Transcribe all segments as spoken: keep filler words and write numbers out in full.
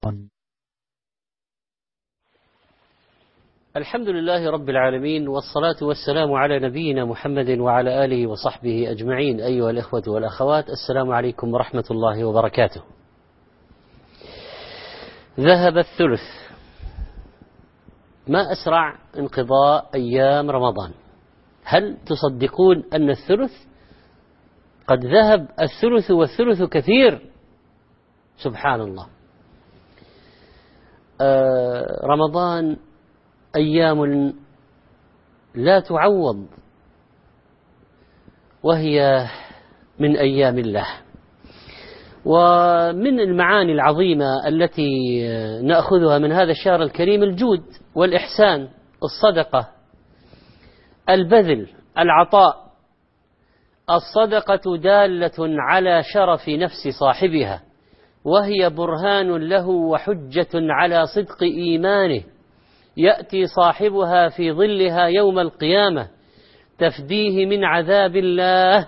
الحمد لله رب العالمين، والصلاة والسلام على نبينا محمد وعلى آله وصحبه أجمعين. أيها الإخوة والأخوات، السلام عليكم ورحمة الله وبركاته. ذهب الثلث. ما أسرع انقضاء أيام رمضان. هل تصدقون أن الثلث قد ذهب؟ الثلث والثلث كثير، سبحان الله. آه رمضان أيام لا تعوض، وهي من أيام الله. ومن المعاني العظيمة التي نأخذها من هذا الشهر الكريم الجود والإحسان، الصدقة، البذل، العطاء. الصدقة دالة على شرف نفس صاحبها، وهي برهان له وحجة على صدق إيمانه، يأتي صاحبها في ظلها يوم القيامة تفديه من عذاب الله.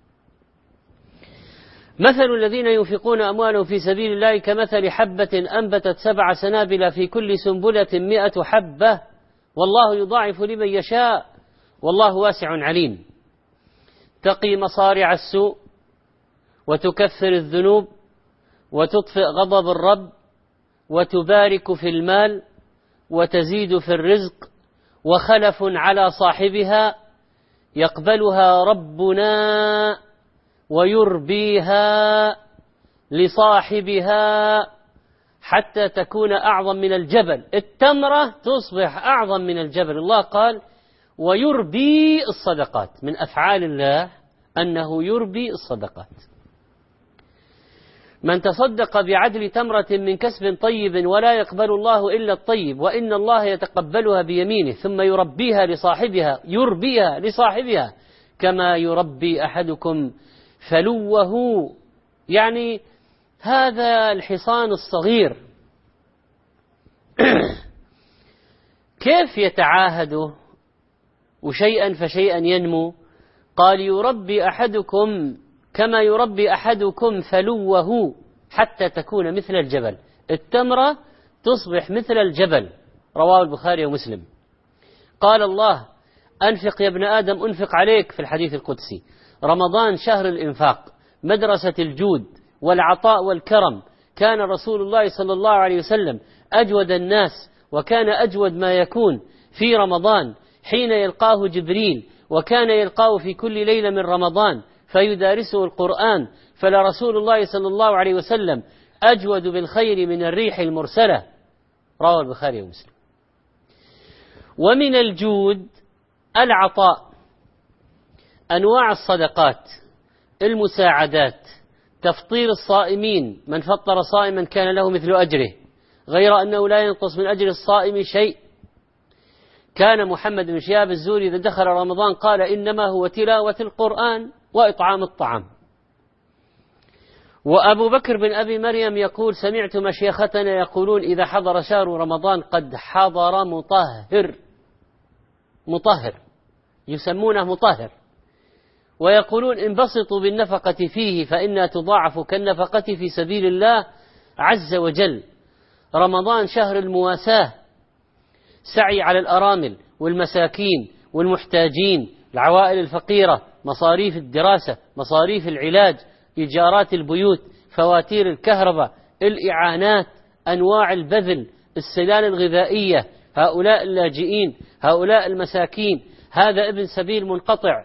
مثل الذين ينفقون أموالهم في سبيل الله كمثل حبة أنبتت سبع سنابل في كل سنبلة مئة حبة، والله يضاعف لمن يشاء، والله واسع عليم. تقي مصارع السوء، وتكفر الذنوب، وتطفئ غضب الرب، وتبارك في المال، وتزيد في الرزق، وخلف على صاحبها، يقبلها ربنا ويربيها لصاحبها حتى تكون أعظم من الجبل. التمرة تصبح أعظم من الجبل. الله قال ويربي الصدقات. من أفعال الله أنه يربي الصدقات. من تصدق بعدل تمرة من كسب طيب ولا يقبل الله إلا الطيب، وإن الله يتقبلها بيمينه ثم يربيها لصاحبها يربيها لصاحبها كما يربي أحدكم فلوه، يعني هذا الحصان الصغير كيف يتعاهده وشيئا فشيئا ينمو؟ قال يربي أحدكم كما يربي أحدكم فلوه حتى تكون مثل الجبل. التمرة تصبح مثل الجبل، رواه البخاري ومسلم. قال الله أنفق يا ابن آدم أنفق عليك في الحديث القدسي. رمضان شهر الإنفاق، مدرسة الجود والعطاء والكرم. كان رسول الله صلى الله عليه وسلم أجود الناس، وكان أجود ما يكون في رمضان حين يلقاه جبريل، وكان يلقاه في كل ليلة من رمضان فيدارسه القرآن. فلرسول الله صلى الله عليه وسلم أجود بالخير من الريح المرسلة، رواه البخاري ومسلم. ومن الجود العطاء، أنواع الصدقات، المساعدات، تفطير الصائمين. من فطر صائما كان له مثل أجره، غير أنه لا ينقص من أجر الصائم شيء. كان محمد بن شهاب الزهري إذا دخل رمضان قال إنما هو تلاوة القرآن وإطعام الطعام. وأبو بكر بن أبي مريم يقول سمعت مشيختنا يقولون إذا حضر شهر رمضان قد حضر مطهر، مطهر يسمونه مطهر، ويقولون انبسطوا بالنفقة فيه فإنها تضاعف كالنفقة في سبيل الله عز وجل. رمضان شهر المواساة، سعي على الأرامل والمساكين والمحتاجين، العوائل الفقيرة، مصاريف الدراسة، مصاريف العلاج، إيجارات البيوت، فواتير الكهرباء، الإعانات، أنواع البذل، السلال الغذائية، هؤلاء اللاجئين، هؤلاء المساكين، هذا ابن سبيل منقطع،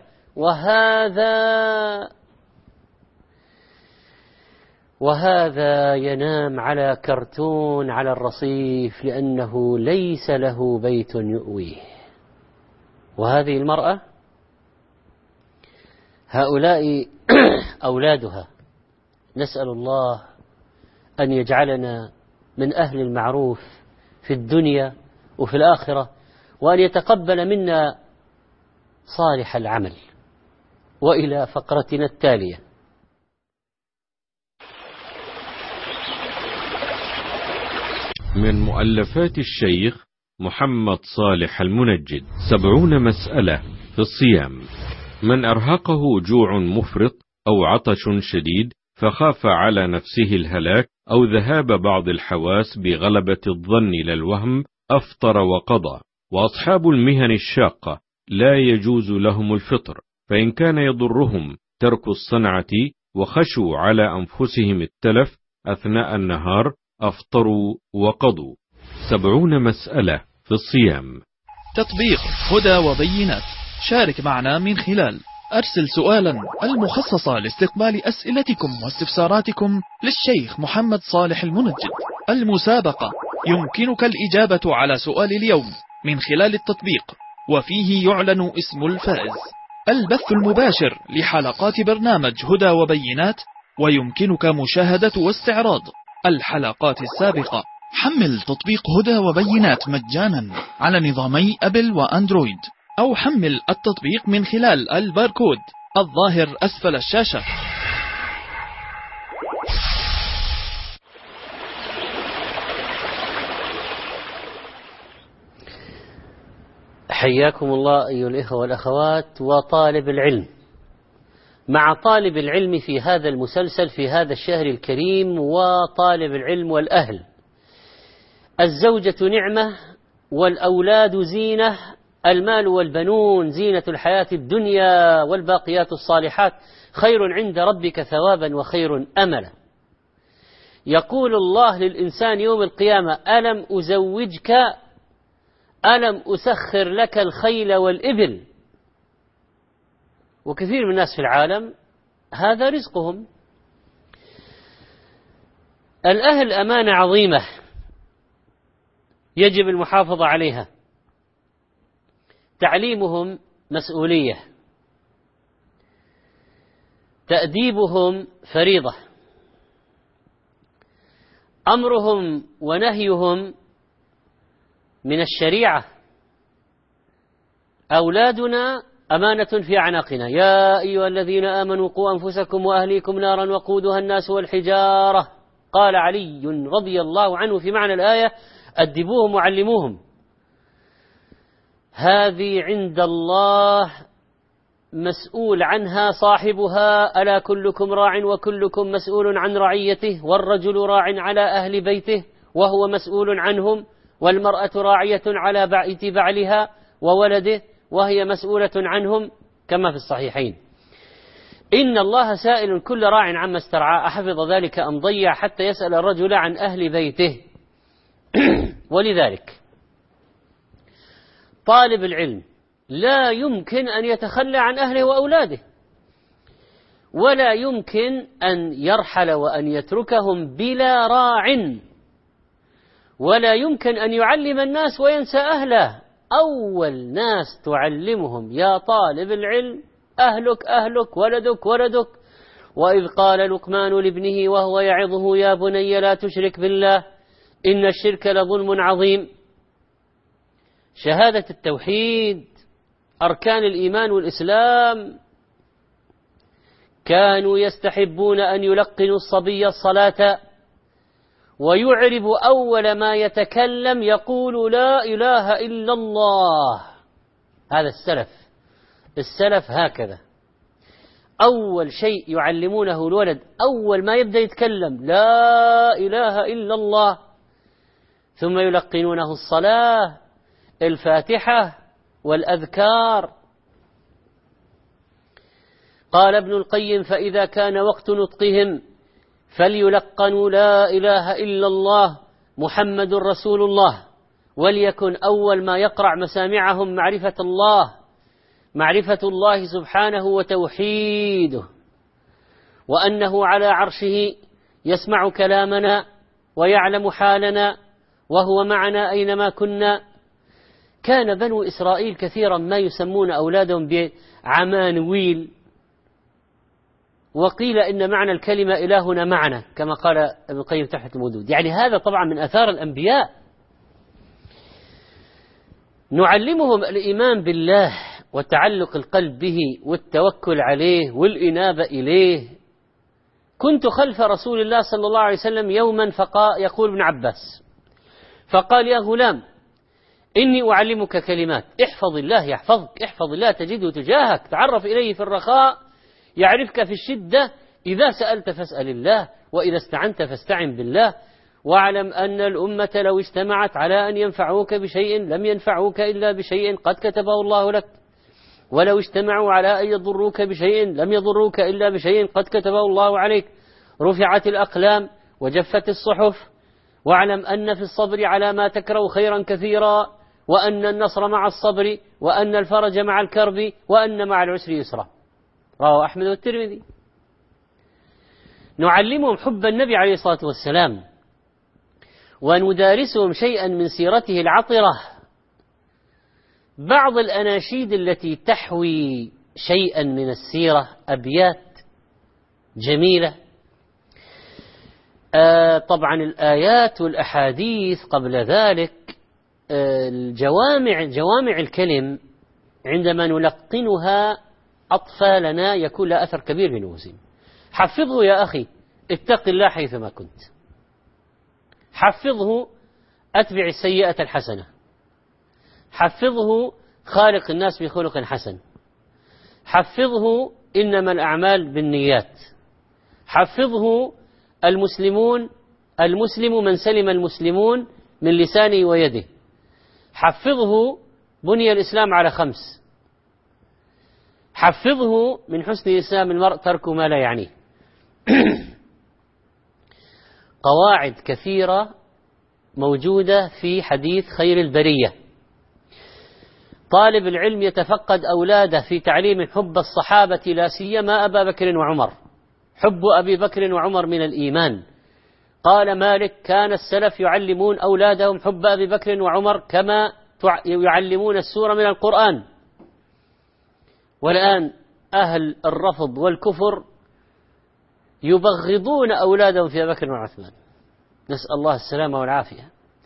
وهذا وهذا ينام على كرتون على الرصيف لأنه ليس له بيت يؤويه. وهذه المرأة هؤلاء أولادها. نسأل الله أن يجعلنا من أهل المعروف في الدنيا وفي الآخرة، وأن يتقبل منا صالح العمل. وإلى فقرتنا التالية. من مؤلفات الشيخ محمد صالح المنجد. سبعون مسألة في الصيام. من أرهقه جوع مفرط أو عطش شديد فخاف على نفسه الهلاك أو ذهاب بعض الحواس بغلبة الظن إلى الوهم أفطر وقضى. وأصحاب المهن الشاقة لا يجوز لهم الفطر، فإن كان يضرهم ترك الصنعة وخشوا على أنفسهم التلف أثناء النهار أفطروا وقضوا. سبعون مسألة في الصيام. تطبيق هدى وبينات. شارك معنا من خلال أرسل سؤالا المخصصة لاستقبال أسئلتكم واستفساراتكم للشيخ محمد صالح المنجد. المسابقة يمكنك الإجابة على سؤال اليوم من خلال التطبيق، وفيه يعلن اسم الفائز. البث المباشر لحلقات برنامج هدى وبينات، ويمكنك مشاهدة واستعراض الحلقات السابقة. حمل تطبيق هدى وبينات مجانا على نظامي أبل وأندرويد، أو حمل التطبيق من خلال الباركود الظاهر أسفل الشاشة. حياكم الله أيها الإخوة والأخوات وطالب العلم، مع طالب العلم في هذا المسلسل في هذا الشهر الكريم، وطالب العلم والأهل. الزوجة نعمة والأولاد زينة، المال والبنون زينة الحياة الدنيا، والباقيات الصالحات خير عند ربك ثوابا وخير أملا. يقول الله للإنسان يوم القيامة: ألم أزوجك، ألم أسخر لك الخيل والإبل. وكثير من الناس في العالم هذا رزقهم. الأهل أمانة عظيمة يجب المحافظة عليها. تعليمهم مسؤولية، تأديبهم فريضة، أمرهم ونهيهم من الشريعة. أولادنا أمانة في أعناقنا. يا أيها الذين آمنوا قوا أنفسكم وأهليكم نارا وقودها الناس والحجارة. قال علي رضي الله عنه في معنى الآية: أدبوهم وعلموهم. هذه عند الله مسؤول عنها صاحبها. ألا كلكم راع وكلكم مسؤول عن رعيته، والرجل راع على أهل بيته وهو مسؤول عنهم، والمرأة راعية على بيت بعلها وولده وهي مسؤولة عنهم، كما في الصحيحين. إن الله سائل كل راع عما استرعى أحفظ ذلك أم ضيع، حتى يسأل الرجل عن أهل بيته. ولذلك طالب العلم لا يمكن أن يتخلى عن أهله وأولاده، ولا يمكن أن يرحل وأن يتركهم بلا راع، ولا يمكن أن يعلم الناس وينسى أهله. أول ناس تعلمهم يا طالب العلم أهلك أهلك، ولدك ولدك. وإذ قال لقمان لابنه وهو يعظه: يا بني لا تشرك بالله إن الشرك لظلم عظيم. شهادة التوحيد، أركان الإيمان والإسلام. كانوا يستحبون أن يلقنوا الصبي الصلاة، ويعرب أول ما يتكلم يقول: لا إله إلا الله. هذا السلف. السلف هكذا، أول شيء يعلمونه الولد أول ما يبدأ يتكلم: لا إله إلا الله. ثم يلقنونه الصلاة، الفاتحة والأذكار. قال ابن القيم: فإذا كان وقت نطقهم فليلقنوا لا إله إلا الله محمد رسول الله، وليكن أول ما يقرع مسامعهم معرفة الله، معرفة الله سبحانه وتوحيده، وأنه على عرشه يسمع كلامنا ويعلم حالنا وهو معنا أينما كنا. كان بنو إسرائيل كثيرا ما يسمون أولادهم بعمانويل، وقيل إن معنى الكلمة إلهنا معنا، كما قال ابن القيم تحت المودود. يعني هذا طبعا من آثار الأنبياء. نعلمهم الإيمان بالله وتعلق القلب به والتوكل عليه والإنابة إليه. كنت خلف رسول الله صلى الله عليه وسلم يوما، فقال يقول ابن عباس: فقال: يا غلام إني أعلمك كلمات، احفظ الله يحفظك، احفظ الله تجده تجاهك، تعرف إليه في الرخاء يعرفك في الشدة، إذا سألت فاسأل الله، وإذا استعنت فاستعن بالله. واعلم أن الأمة لو اجتمعت على أن ينفعوك بشيء لم ينفعوك إلا بشيء قد كتبه الله لك، ولو اجتمعوا على أن يضروك بشيء لم يضروك إلا بشيء قد كتبه الله عليك. رفعت الأقلام وجفت الصحف. واعلم أن في الصبر على ما تكره خيرا كثيرا، وأن النصر مع الصبر، وأن الفرج مع الكرب، وأن مع العسر يسرا. رواه أحمد والترمذي. نعلمهم حب النبي عليه الصلاة والسلام، وندارسهم شيئا من سيرته العطرة. بعض الأناشيد التي تحوي شيئا من السيرة، أبيات جميلة. آه طبعا الآيات والأحاديث قبل ذلك. آه الجوامع جوامع الكلم عندما نلقنها أطفالنا يكون لها أثر كبير بنفوسهم. حفظه يا أخي، اتق الله حيثما كنت. حفظه أتبع السيئة الحسنة. حفظه خالق الناس بخلق حسن. حفظه إنما الأعمال بالنيات. حفظه المسلمون المسلم من سلم المسلمون من لسانه ويده. حفظه بني الإسلام على خمس. حفظه من حسن إسلام المرء ترك ما لا يعنيه. قواعد كثيرة موجودة في حديث خير البرية. طالب العلم يتفقد أولاده في تعليم حب الصحابة، لا سيما أبا بكر وعمر. حب أبي بكر وعمر من الإيمان. قال مالك: كان السلف يعلمون أولادهم حب أبي بكر وعمر كما يعلمون السورة من القرآن. والآن أهل الرفض والكفر يبغضون أولادهم في أبي بكر وعثمان، نسأل الله السلامة والعافية.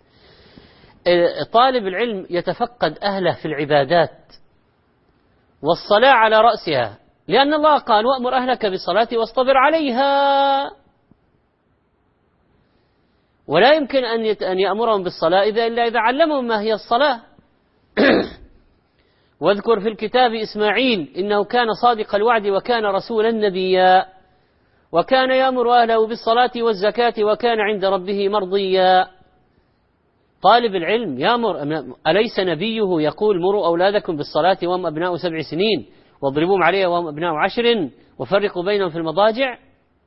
طالب العلم يتفقد أهله في العبادات والصلاة على رأسها، لأن الله قال: وأمر أهلك بالصلاة واصطبر عليها. ولا يمكن أن يأمرهم بالصلاة إذا إلا إذا علمهم ما هي الصلاة. واذكر في الكتاب إسماعيل إنه كان صادق الوعد وكان رسولا نبيا، وكان يأمر أهله بالصلاة والزكاة وكان عند ربه مرضيا. طالب العلم يأمر، أليس نبيه يقول: مروا أولادكم بالصلاة وهم أبناء سبع سنين واضربوهم عليها وهم أبناء عشر وفرقوا بينهم في المضاجع؟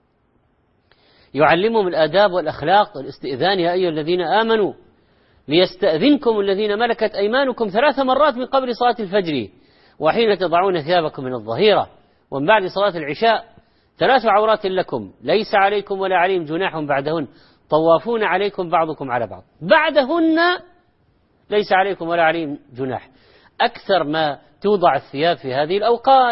يعلمهم الآداب والأخلاق والاستئذان: يا أيها الذين آمنوا ليستأذنكم الذين ملكت أيمانكم ثلاث مرات من قبل صلاة الفجر وحين تضعون ثيابكم من الظهيرة ومن بعد صلاة العشاء، ثلاث عورات لكم ليس عليكم ولا عليهم جناح بعدهن طوافون عليكم بعضكم على بعض. بعدهن ليس عليكم ولا عليهم جناح. أكثر ما توضع الثياب في هذه الأوقات.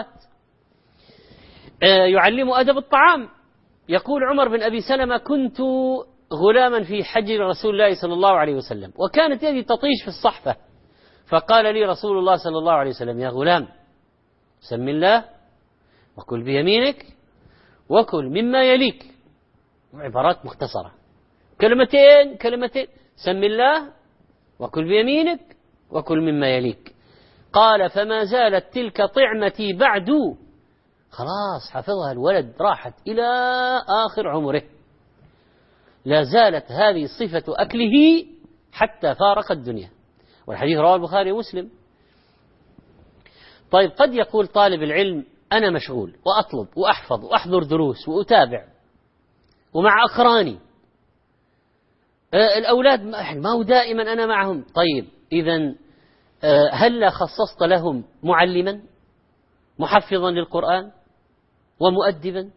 يعلم أدب الطعام. يقول عمر بن أبي سلمة: كنت غلاما في حجر رسول الله صلى الله عليه وسلم وكانت يدي تطيش في الصحفة، فقال لي رسول الله صلى الله عليه وسلم: يا غلام، سم الله وكل بيمينك وكل مما يليك. عبارات مختصرة، كلمتين كلمتين: سم الله وكل بيمينك وكل مما يليك. قال: فما زالت تلك طعمتي بعد. خلاص حفظها الولد، راحت إلى آخر عمره، لا زالت هذه صفة أكله حتى فارق الدنيا. والحديث رواه البخاري ومسلم. طيب، قد يقول طالب العلم: أنا مشغول وأطلب وأحفظ وأحضر دروس وأتابع ومع أقراني، الأولاد ما هو دائما أنا معهم. طيب، إذن هل خصصت لهم معلما محفظا للقرآن ومؤدبا؟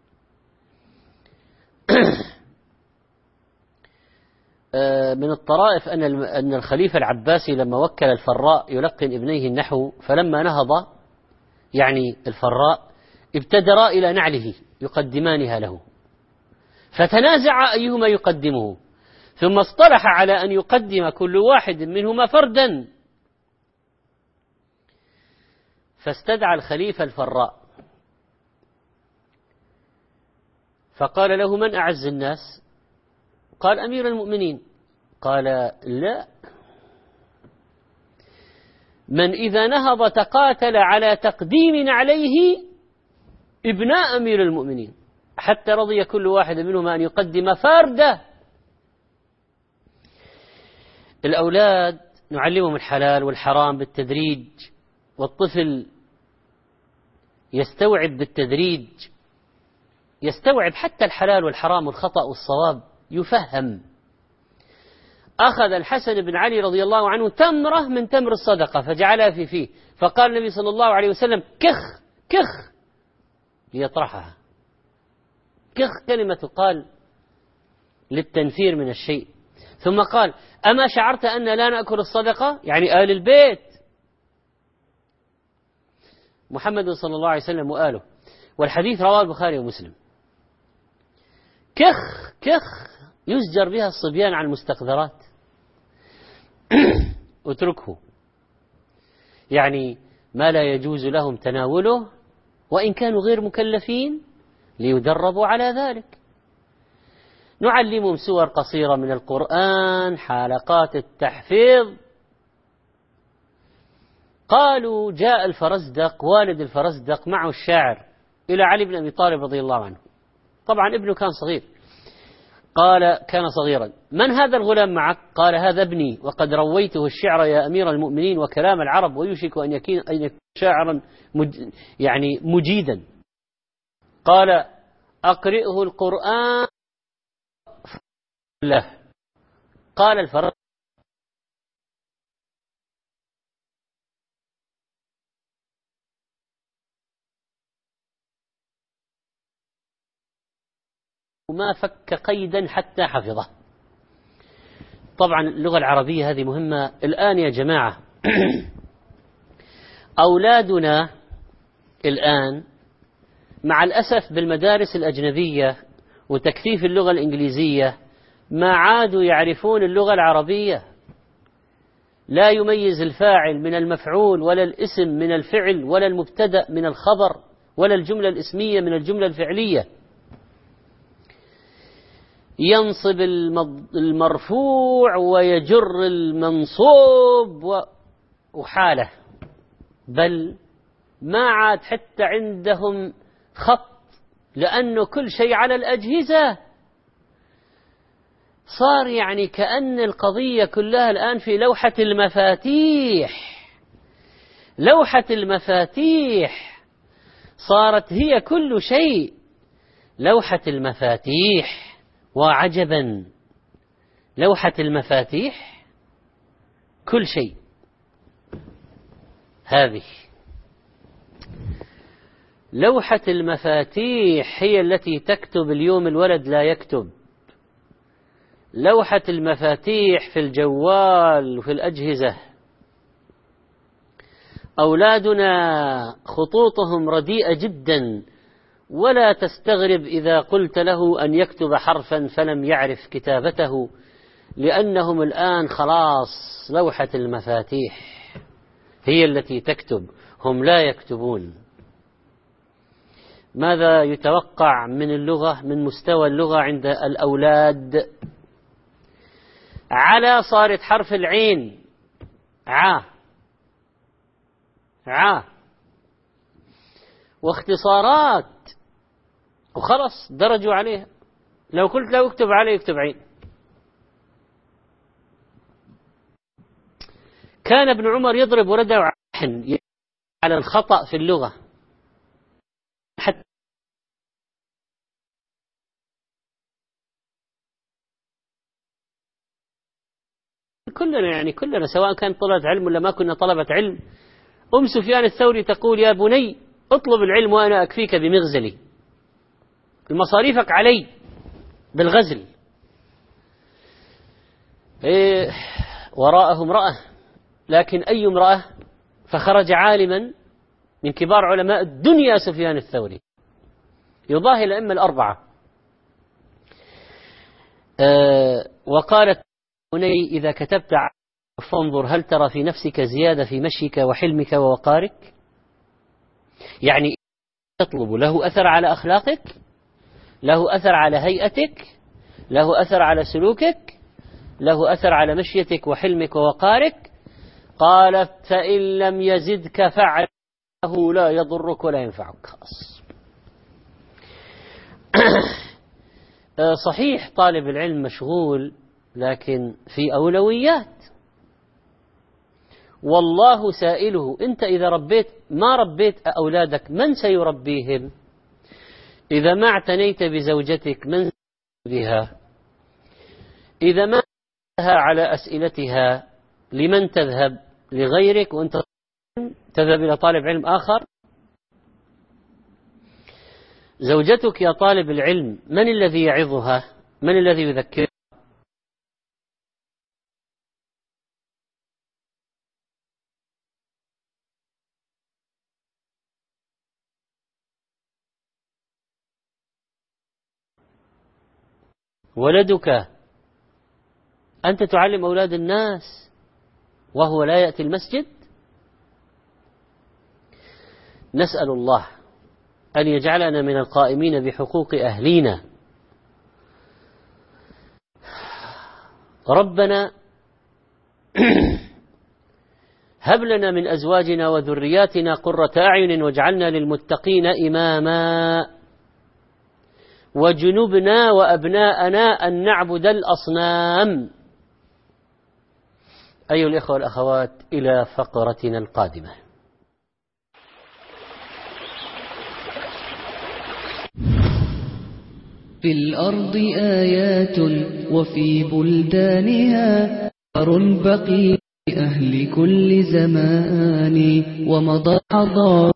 من الطرائف أن أن الخليفة العباسي لما وكل الفراء يلقن ابنيه النحو، فلما نهض يعني الفراء ابتدرا إلى نعله يقدمانها له، فتنازع أيهما يقدمه، ثم اصطلح على أن يقدم كل واحد منهما فردا. فاستدعى الخليفة الفراء فقال له: من أعز الناس؟ قال: أمير المؤمنين. قال: لا، من إذا نهض تقاتل على تقديم عليه ابناء أمير المؤمنين. حتى رضي كل واحد منهما أن يقدم فردة. الأولاد نعلمهم الحلال والحرام بالتدريج، والطفل يستوعب بالتدريج، يستوعب حتى الحلال والحرام والخطأ والصواب، يفهم. أخذ الحسن بن علي رضي الله عنه تمرة من تمر الصدقة فجعلها في فيه، فقال النبي صلى الله عليه وسلم كخ كخ ليطرحها. كخ كلمة تقال للتنفير من الشيء. ثم قال أما شعرت أن لا نأكل الصدقة، يعني آل البيت محمد صلى الله عليه وسلم وآله. والحديث رواه البخاري ومسلم. كخ كخ يزجر بها الصبيان عن المستقذرات. اتركه، يعني ما لا يجوز لهم تناوله وإن كانوا غير مكلفين ليدربوا على ذلك. نعلمهم سور قصيرة من القرآن، حلقات التحفيظ. قالوا جاء الفرزدق والد الفرزدق معه الشاعر إلى علي بن أبي طالب رضي الله عنه، طبعا ابنه كان صغير. قال كان صغيرا: من هذا الغلام معك؟ قال هذا ابني وقد رويته الشعر يا أمير المؤمنين وكلام العرب ويوشك أن يكون شاعرا مج يعني مجيدا. قال أقرئه القرآن له. قال الفرزدق: وما فك قيدا حتى حفظه. طبعا اللغة العربية هذه مهمة الآن يا جماعة. أولادنا الآن مع الأسف بالمدارس الأجنبية وتكثيف اللغة الإنجليزية ما عادوا يعرفون اللغة العربية. لا يميز الفاعل من المفعول، ولا الاسم من الفعل، ولا المبتدأ من الخبر، ولا الجملة الاسمية من الجملة الفعلية. ينصب المرفوع ويجر المنصوب وحاله، بل ما عاد حتى عندهم خط، لأنه كل شيء على الأجهزة. صار يعني كأن القضية كلها الآن في لوحة المفاتيح. لوحة المفاتيح صارت هي كل شيء. لوحة المفاتيح، وعجبا لوحة المفاتيح كل شيء. هذه لوحة المفاتيح هي التي تكتب. اليوم الولد لا يكتب. لوحة المفاتيح في الجوال وفي الأجهزة. أولادنا خطوطهم رديئة جدا، ولا تستغرب إذا قلت له أن يكتب حرفا فلم يعرف كتابته، لأنهم الآن خلاص لوحة المفاتيح هي التي تكتب، هم لا يكتبون. ماذا يتوقع من اللغة، من مستوى اللغة عند الأولاد؟ على صارت حرف العين عا عا، واختصارات وخلص درجوا عليها. لو قلت له اكتب عليه يكتب عين. كان ابن عمر يضرب ولده على الخطأ في اللغة حتى كلنا يعني كلنا سواء كان طلبة علم ولا ما كنا طلبة علم. أم سفيان الثوري تقول: يا بني اطلب العلم وأنا أكفيك بمغزلي، المصاريفك علي بالغزل. إيه وراءه امرأة، لكن أي امرأة؟ فخرج عالما من كبار علماء الدنيا سفيان الثوري يضاهي الأئمة الأربعة. أه وقالت: بني إذا كتبت فانظر هل ترى في نفسك زيادة في مشيك وحلمك ووقارك. يعني تطلب له أثر على أخلاقك، له أثر على هيئتك، له أثر على سلوكك، له أثر على مشيتك وحلمك ووقارك. قالت: فإن لم يزدك فعله لا يضرك ولا ينفعك. خلاص. صحيح طالب العلم مشغول، لكن في أولويات، والله سائله. أنت إذا ربيت ما ربيت أولادك من سيربيهم؟ إذا ما اعتنيت بزوجتك من بها؟ إذا ما على أسئلتها لمن تذهب؟ لغيرك وأنت تذهب إلى طالب علم آخر؟ زوجتك يا طالب العلم من الذي يعظها؟ من الذي يذكرها؟ ولدك أنت تعلم أولاد الناس وهو لا يأتي المسجد؟ نسأل الله أن يجعلنا من القائمين بحقوق أهلينا. ربنا هب لنا من أزواجنا وذرياتنا قرة أعين واجعلنا للمتقين إماما وجنبنا وأبناءنا أن نعبد الأصنام. أيها الإخوة والأخوات، إلى فقرتنا القادمة. في الأرض آيات وفي بلدانها أثر بقي أهل كل زمان ومضى حضار.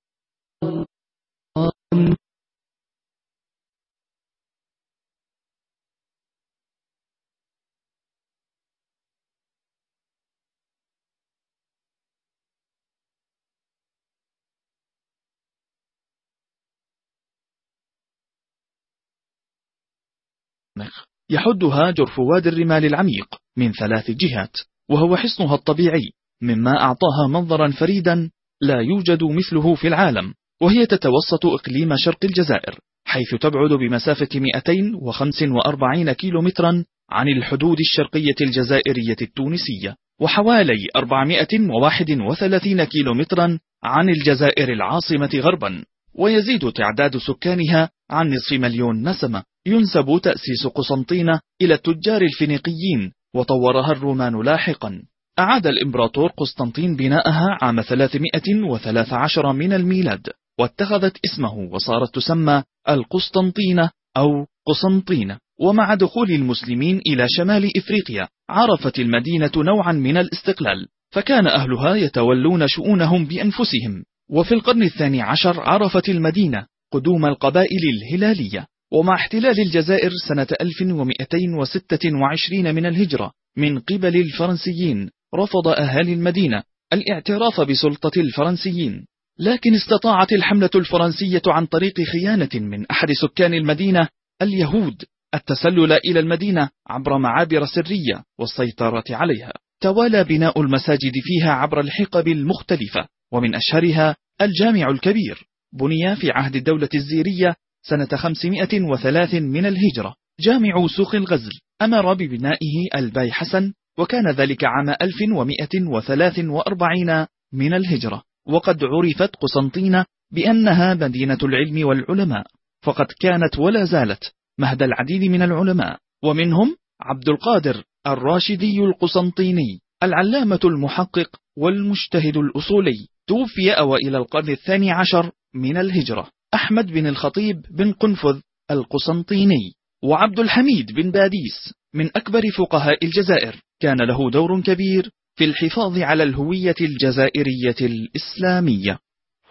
يحدها جرف وادي الرمال العميق من ثلاث جهات، وهو حصنها الطبيعي مما أعطاها منظرا فريدا لا يوجد مثله في العالم. وهي تتوسط إقليم شرق الجزائر، حيث تبعد بمسافة مئتين وخمسة وأربعين كيلومترا عن الحدود الشرقية الجزائرية التونسية، وحوالي أربعمئة وواحد وثلاثين كيلومترا عن الجزائر العاصمة غربا. ويزيد تعداد سكانها عن نصف مليون نسمة. ينسب تأسيس قسنطينة إلى التجار الفينيقيين، وطورها الرومان لاحقا. أعاد الإمبراطور قسطنطين بناءها عام ثلاثمئة وثلاث عشر من الميلاد، واتخذت اسمه وصارت تسمى القسطنطينة أو قسنطينة. ومع دخول المسلمين إلى شمال إفريقيا عرفت المدينة نوعا من الاستقلال، فكان أهلها يتولون شؤونهم بأنفسهم. وفي القرن الثاني عشر عرفت المدينة قدوم القبائل الهلالية. ومع احتلال الجزائر سنة ألف ومئتين وستة وعشرين من الهجرة من قبل الفرنسيين، رفض أهالي المدينة الاعتراف بسلطة الفرنسيين، لكن استطاعت الحملة الفرنسية عن طريق خيانة من أحد سكان المدينة اليهود التسلل إلى المدينة عبر معابر سرية والسيطرة عليها. توالى بناء المساجد فيها عبر الحقب المختلفة، ومن أشهرها الجامع الكبير، بني في عهد الدولة الزيرية سنة خمسمئة وثلاث من الهجرة. جامع سوق الغزل أمر ببنائه الباي حسن، وكان ذلك عام ألف ومئة وثلاث وأربعين من الهجرة. وقد عرفت قسنطينة بأنها مدينة العلم والعلماء، فقد كانت ولا زالت مهد العديد من العلماء، ومنهم عبد القادر الراشدي القسنطيني العلامة المحقق والمجتهد الأصولي، توفي أوائل القرن الثاني عشر من الهجرة. أحمد بن الخطيب بن قنفذ القسنطيني، وعبد الحميد بن باديس من أكبر فقهاء الجزائر، كان له دور كبير في الحفاظ على الهوية الجزائرية الإسلامية.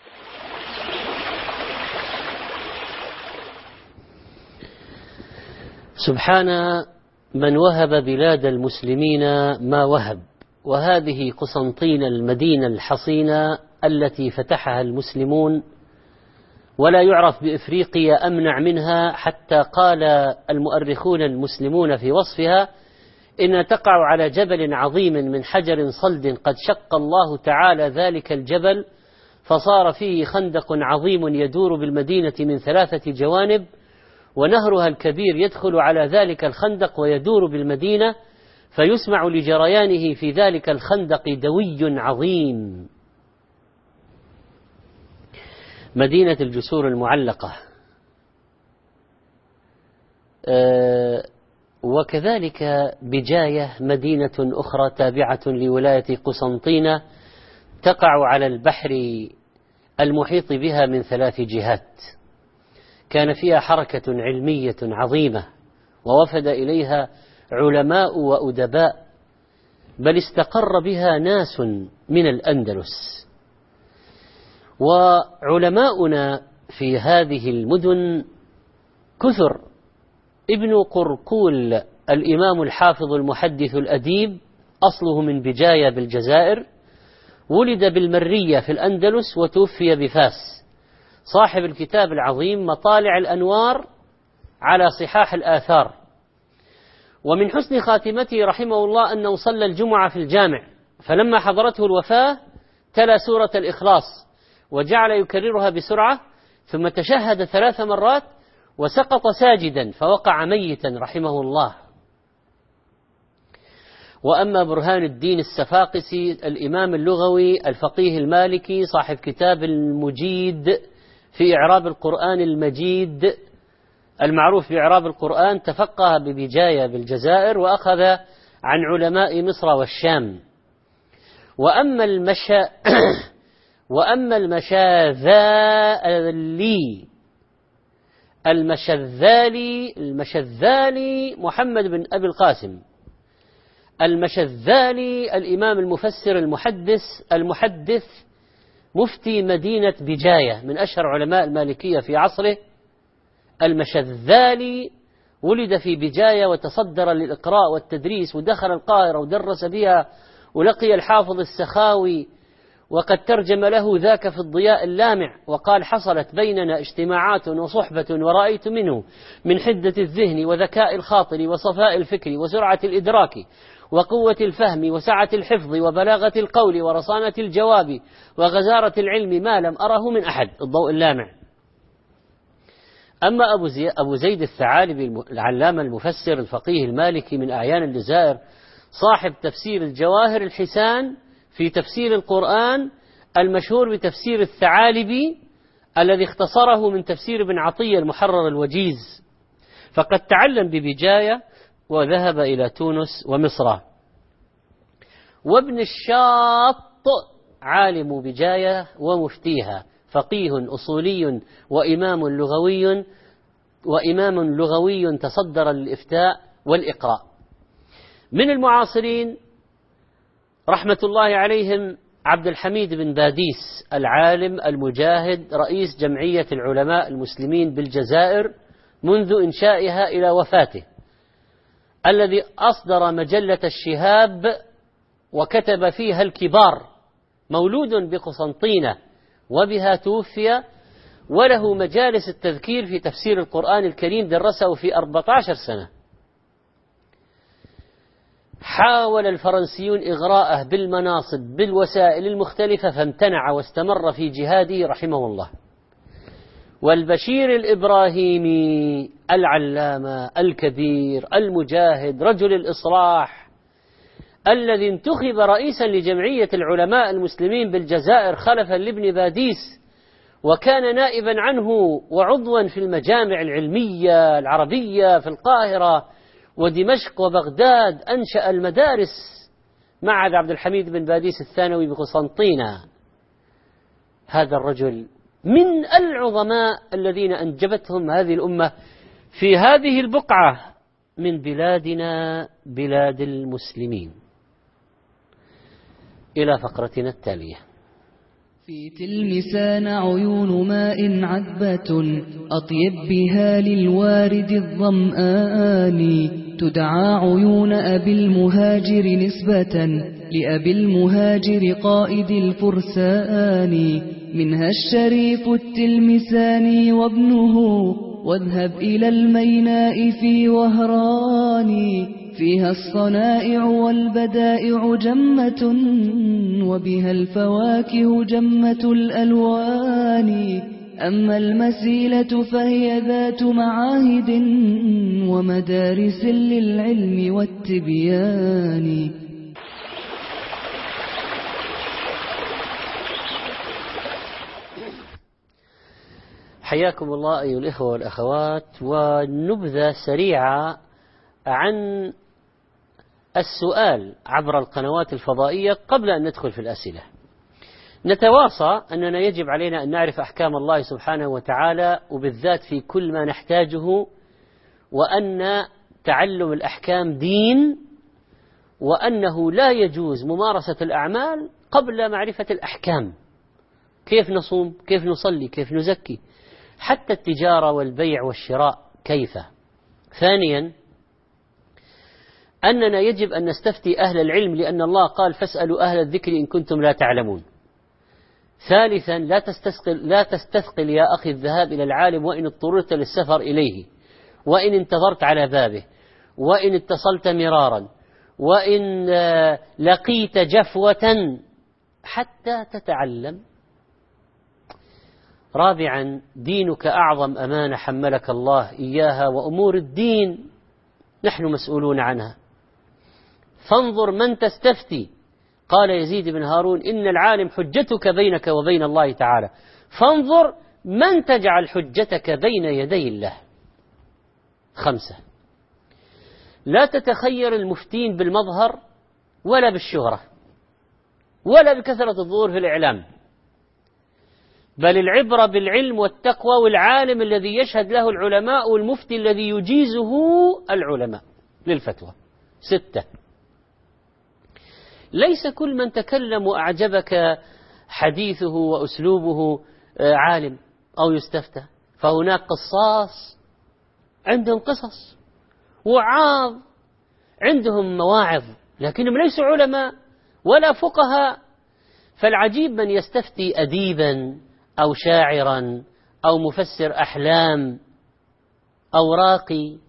سبحان من وهب بلاد المسلمين ما وهب، وهذه قسنطينة المدينة الحصينة التي فتحها المسلمون، ولا يعرف بإفريقيا أمنع منها، حتى قال المؤرخون المسلمون في وصفها إن تقع على جبل عظيم من حجر صلد قد شق الله تعالى ذلك الجبل فصار فيه خندق عظيم يدور بالمدينة من ثلاثة جوانب، ونهرها الكبير يدخل على ذلك الخندق ويدور بالمدينة، فيسمع لجريانه في ذلك الخندق دوي عظيم. مدينة الجسور المعلقة وكذلك بجاية مدينة أخرى تابعة لولاية قسنطينة تقع على البحر المحيط بها من ثلاث جهات، كان فيها حركة علمية عظيمة ووفد إليها علماء وأدباء، بل استقر بها ناس من الأندلس. وعلماؤنا في هذه المدن كثر. ابن قرقول الإمام الحافظ المحدث الأديب أصله من بجاية بالجزائر، ولد بالمرية في الأندلس وتوفي بفاس، صاحب الكتاب العظيم مطالع الأنوار على صحاح الآثار. ومن حسن خاتمته رحمه الله أنه صلى الجمعة في الجامع، فلما حضرته الوفاة تلا سورة الإخلاص وجعل يكررها بسرعة، ثم تشهد ثلاث مرات وسقط ساجدا فوقع ميتا رحمه الله. وأما برهان الدين السفاقسي الإمام اللغوي الفقيه المالكي صاحب كتاب المجيد في إعراب القرآن المجيد المعروف بإعراب القرآن، تفقه ببجاية بالجزائر وأخذ عن علماء مصر والشام. وأما المشا وأما المشاذالي المشذالي المشذالي محمد بن أبي القاسم المشذالي الإمام المفسر المحدث المحدث مفتي مدينة بجاية من أشهر علماء المالكية في عصره. المشذالي ولد في بجاية وتصدر للإقراء والتدريس، ودخل القاهرة ودرس بها، ولقي الحافظ السخاوي وقد ترجم له ذاك في الضياء اللامع، وقال: حصلت بيننا اجتماعات وصحبة ورأيت منه من حدة الذهن وذكاء الخاطر وصفاء الفكر وسرعة الإدراك وقوة الفهم وسعة الحفظ وبلاغة القول ورصانة الجواب وغزارة العلم ما لم أره من أحد. الضوء اللامع. أما أبو, زي أبو زيد الثعالبي العلامة المفسر الفقيه المالكي من أعيان الجزائر، صاحب تفسير الجواهر الحسان في تفسير القرآن المشهور بتفسير الثعالبي الذي اختصره من تفسير ابن عطية المحرر الوجيز، فقد تعلم ببجاية وذهب إلى تونس ومصر. وابن الشاط عالم بجاية ومفتيها، فقيه أصولي وإمام لغوي وإمام لغوي تصدر للإفتاء والإقراء. من المعاصرين رحمة الله عليهم عبد الحميد بن باديس العالم المجاهد رئيس جمعية العلماء المسلمين بالجزائر منذ إنشائها إلى وفاته، الذي أصدر مجلة الشهاب وكتب فيها الكبار، مولود بقسنطينة وبها توفي، وله مجالس التذكير في تفسير القرآن الكريم درسه في أربعة عشر سنة. حاول الفرنسيون إغراءه بالمناصب بالوسائل المختلفة فامتنع واستمر في جهاده رحمه الله. والبشير الإبراهيمي العلامة الكبير المجاهد رجل الإصلاح الذي انتخب رئيسا لجمعية العلماء المسلمين بالجزائر خلفا لابن باديس، وكان نائبا عنه وعضوا في المجامع العلمية العربية في القاهرة ودمشق وبغداد، أنشأ المدارس معهد عبد الحميد بن باديس الثانوي بقسنطينة. هذا الرجل من العظماء الذين أنجبتهم هذه الأمة في هذه البقعة من بلادنا بلاد المسلمين. إلى فقرتنا التالية. في تلمسان عيون ماء عذبة أطيب بها للوارد الظمآن، تدعى عيون أبي المهاجر نسبة لأبي المهاجر قائد الفرسان، منها الشريف التلمساني وابنه، واذهب إلى الميناء في وهران، فيها الصنائع والبدائع جمة، وبها الفواكه جمة الألوان، أما المسيلة فهي ذات معاهد ومدارس للعلم والتبيان. حياكم الله أيها الإخوة والأخوات، ونبذة سريعة عن السؤال عبر القنوات الفضائية قبل أن ندخل في الأسئلة. نتواصى أننا يجب علينا أن نعرف أحكام الله سبحانه وتعالى، وبالذات في كل ما نحتاجه، وأن تعلم الأحكام دين، وأنه لا يجوز ممارسة الأعمال قبل معرفة الأحكام. كيف نصوم، كيف نصلي، كيف نزكي، حتى التجارة والبيع والشراء كيف. ثانيا أننا يجب أن نستفتي أهل العلم، لأن الله قال فاسألوا أهل الذكر إن كنتم لا تعلمون. ثالثا لا تستثقل, لا تستثقل يا أخي الذهاب إلى العالم وإن اضطررت للسفر إليه، وإن انتظرت على بابه، وإن اتصلت مرارا، وإن لقيت جفوة حتى تتعلم. رابعا دينك أعظم أمانة حملك الله إياها، وأمور الدين نحن مسؤولون عنها، فانظر من تستفتي. قال يزيد بن هارون إن العالم حجتك بينك وبين الله تعالى، فانظر من تجعل حجتك بين يدي الله. خمسة لا تتخير المفتين بالمظهر ولا بالشهرة ولا بكثرة الظهور في الإعلام، بل العبرة بالعلم والتقوى، والعالم الذي يشهد له العلماء، والمفتي الذي يجيزه العلماء للفتوى. ستة ليس كل من تكلم وأعجبك حديثه وأسلوبه عالم أو يستفتى، فهناك قصاص عندهم قصص، وعاظ عندهم مواعظ، لكنهم ليسوا علماء ولا فقهاء. فالعجيب من يستفتي أديبا أو شاعرا أو مفسر أحلام أو راقي،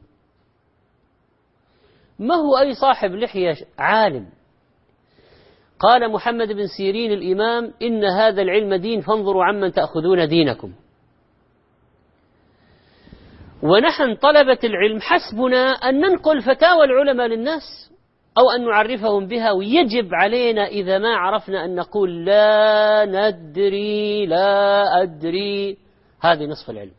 ما هو أي صاحب لحية عالم. قال محمد بن سيرين الإمام إن هذا العلم دين، فانظروا عمن تأخذون دينكم. ونحن طلبة العلم حسبنا أن ننقل فتاوى العلماء للناس أو أن نعرفهم بها، ويجب علينا إذا ما عرفنا أن نقول لا ندري لا أدري، هذه نصف العلم.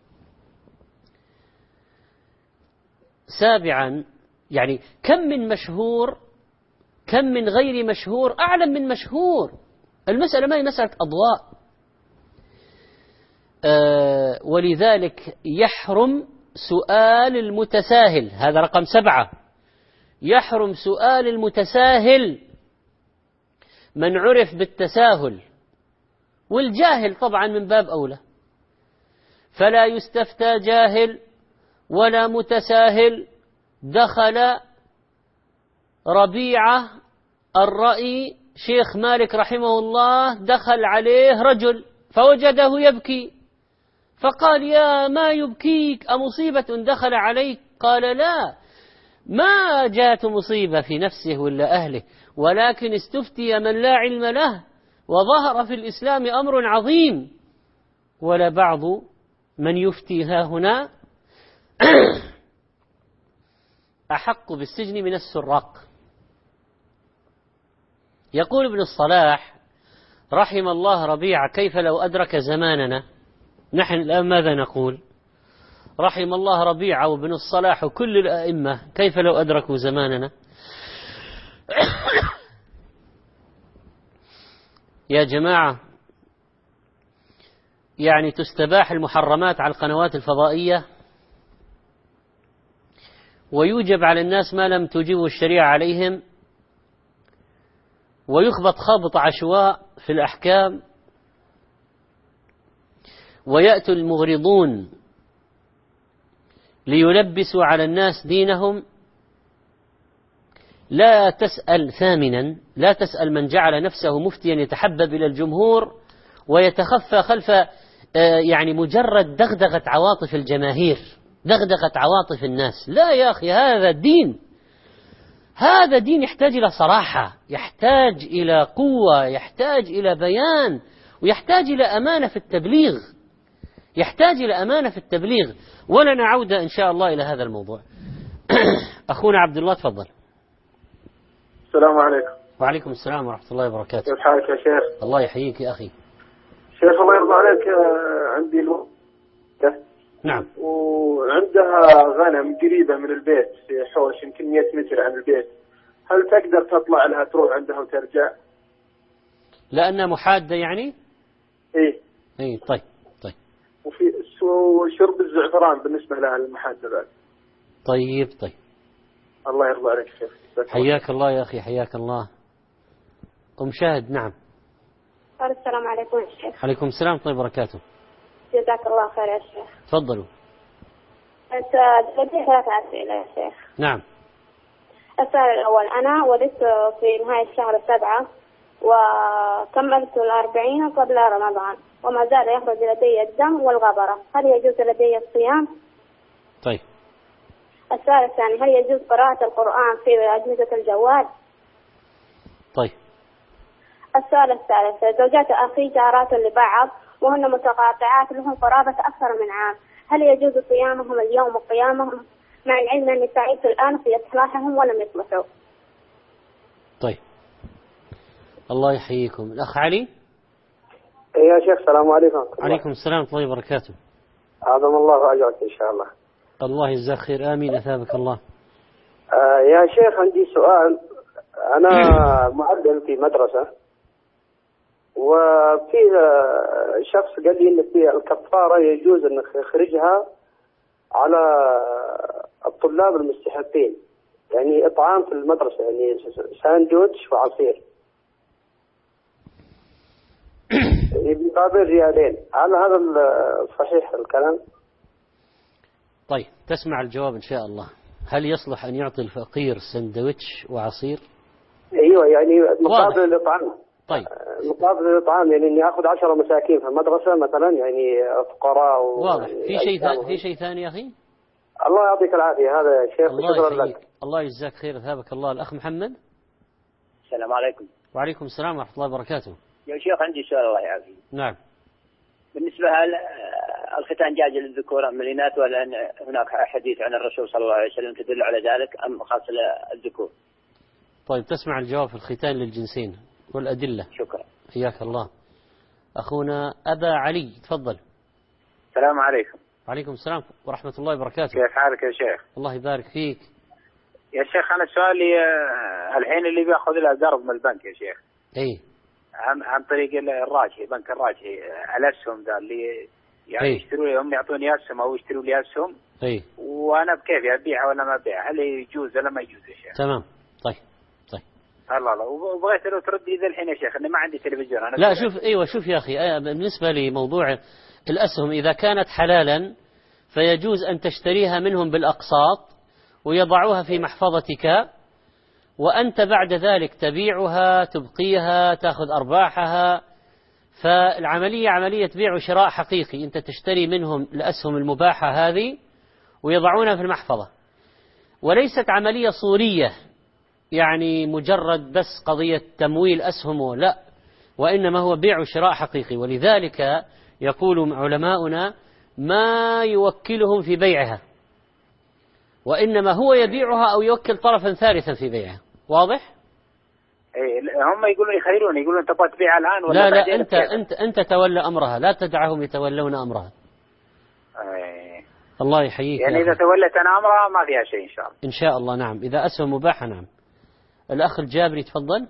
سابعا يعني كم من مشهور كم من غير مشهور أعلم من مشهور. المسألة ما هي مسألة أضواء. أه ولذلك يحرم سؤال المتساهل، هذا رقم سبعة، يحرم سؤال المتساهل، من عرف بالتساهل، والجاهل طبعا من باب أولى. فلا يستفتى جاهل ولا متساهل. دخل ربيعة الرأي شيخ مالك رحمه الله، دخل عليه رجل فوجده يبكي، فقال يا ما يبكيك، أمصيبة دخل عليك؟ قال لا، ما جاءت مصيبة في نفسه ولا أهله، ولكن استفتي من لا علم له، وظهر في الإسلام أمر عظيم. ولا بعض من يفتي ها هنا أحق بالسجن من السراق. يقول ابن الصلاح رحم الله ربيعة كيف لو أدرك زماننا. نحن الآن ماذا نقول؟ رحم الله ربيعة وابن الصلاح وكل الأئمة، كيف لو أدركوا زماننا؟ يا جماعة، يعني تستباح المحرمات على القنوات الفضائية، ويوجب على الناس ما لم توجبه الشريعة عليهم، ويخبط خبط عشواء في الأحكام، ويأتي المغرضون ليلبسوا على الناس دينهم. لا تسأل ثامنا لا تسأل من جعل نفسه مفتيا يتحبب إلى الجمهور ويتخفى خلف يعني مجرد دغدغة عواطف الجماهير، دغدغة عواطف الناس. لا يا أخي، هذا الدين هذا دين يحتاج إلى صراحة، يحتاج إلى قوة، يحتاج إلى بيان، ويحتاج إلى أمانة في التبليغ يحتاج إلى أمانة في التبليغ ولنا عودة إن شاء الله إلى هذا الموضوع. أخونا عبد الله تفضل. السلام عليكم. وعليكم السلام ورحمة الله وبركاته. كيف حالك يا شيخ؟ الله يحييك يا أخي. شيخ الله يرضى عليك، عندي الو... نعم. وعندها غنم قريبة من البيت في حوش يمكن مئة متر عن البيت، هل تقدر تطلع لها تروح عندها وترجع؟ لأنها محادة يعني؟ إيه. إيه طيب طيب. وفي شرب الزعفران بالنسبة لها المحادة بعد. طيب طيب. الله يرضى عليك شيخ. حياك الله يا أخي حياك الله. أم شاهد. نعم. السلام عليكم يا شيخ. عليكم السلام ورحمة الله وبركاته. جزاك الله خير يا شيخ. تفضلوا. لدي ثلاثة أسئلة يا شيخ. نعم. السؤال الأول، أنا ولدت في نهاية الشهر السابعة وكملت الأربعين قبل رمضان وما زال يخرج لدي الدم والغبرة، هل يجوز لدي الصيام؟ طيب. السؤال الثاني، هل يجوز قراءة القرآن في أجهزة الجوال؟ طيب. السؤال الثالث، زوجات أخي جارات لبعض وهن متقاطعات لهم قرابة أكثر من عام، هل يجوز صيامهم اليوم وقيامهم مع العلم أني سعيت الآن في إصلاحهم ولم يصلحوا؟ طيب. الله يحييكم. الأخ علي. يا شيخ السلام عليكم. عليكم السلام ورحمة الله وبركاته. عظم الله أجرك إن شاء الله. الله يجزاك خير. آمين. أثابك الله. آه يا شيخ عندي سؤال. أنا معلم في مدرسة وفيه شخص قال لي إن في الكفارة يجوز أن يخرجها على الطلاب المستحقين، يعني إطعام في المدرسة، يعني ساندويتش وعصير مقابل ريالين، هل هذا صحيح الكلام؟ طيب تسمع الجواب إن شاء الله. هل يصلح أن يعطي الفقير سندويتش وعصير؟ أيوة يعني مقابل الإطعام. طيب. مقابل الإطعام يعني إني أخذ عشرة مساكين في المدرسة مثلا، يعني فقراء. واضح. في شيء ثاني في شيء ثاني يا أخي؟ الله يعطيك العافية. هذا يا شيخ. الله شكرا يحييك. لك. الله يجزاك خير. أثابك الله. الأخ محمد. السلام عليكم. وعليكم السلام ورحمة الله وبركاته. يا شيخ عندي سؤال الله يعافيك. نعم. بالنسبة هل الختان جائز للذكور أم الإناث، ولا أن هناك حديث عن الرسول صلى الله عليه وسلم تدل على ذلك أم خاص للذكور؟ طيب تسمع الجواب في الختان للجنسين والأدلة. شكرا. حياك الله. أخونا أبا علي تفضل. السلام عليكم. وعليكم السلام ورحمة الله وبركاته. كيف حالك يا شيخ؟ الله يبارك فيك. يا شيخ أنا سؤالي الحين اللي بياخذ له قرض من البنك يا شيخ. إيه. عن عن طريق الراجحي، بنك الراجحي، الأسهم ذا اللي يعني إيه؟ يشتروا لي، هم يعطوني أسهم أو يشتروا لي أسهم. إيه. وأنا بكيفي أبيعها ولا ما أبيعها، هل يجوز ولا ما يجوز يا شيخ؟ تمام. طيب طيب. الله الله. وبغيت لو تردي ذا الحين يا شيخ، إني ما عندي تلفزيون أنا. لا شوف أيوة شوف يا أخي، بالنسبة لموضوع الأسهم إذا كانت حلالا فيجوز أن تشتريها منهم بالأقساط ويضعوها في محفظتك، وأنت بعد ذلك تبيعها تبقيها تأخذ أرباحها. فالعملية عملية بيع وشراء حقيقي، أنت تشتري منهم الأسهم المباحة هذه ويضعونها في المحفظة، وليست عملية صورية يعني مجرد بس قضية تمويل أسهم، لا، وإنما هو بيع وشراء حقيقي. ولذلك يقول علماؤنا ما يوكلهم في بيعها، وإنما هو يبيعها أو يوكل طرفا ثالثا في بيعها. واضح؟ إيه هم يقولون يخيرون، يقولون تبغى تبيع الآن ولا لا لا بعدين؟ أنت أنت أنت تولى أمرها، لا تدعهم يتولون أمرها. إيه. الله يحييك. يعني إذا تولت أنا أمرها ما فيها شيء إن شاء الله. إن شاء الله نعم، إذا أسهم مباحة نعم. الأخ الجابري تفضل.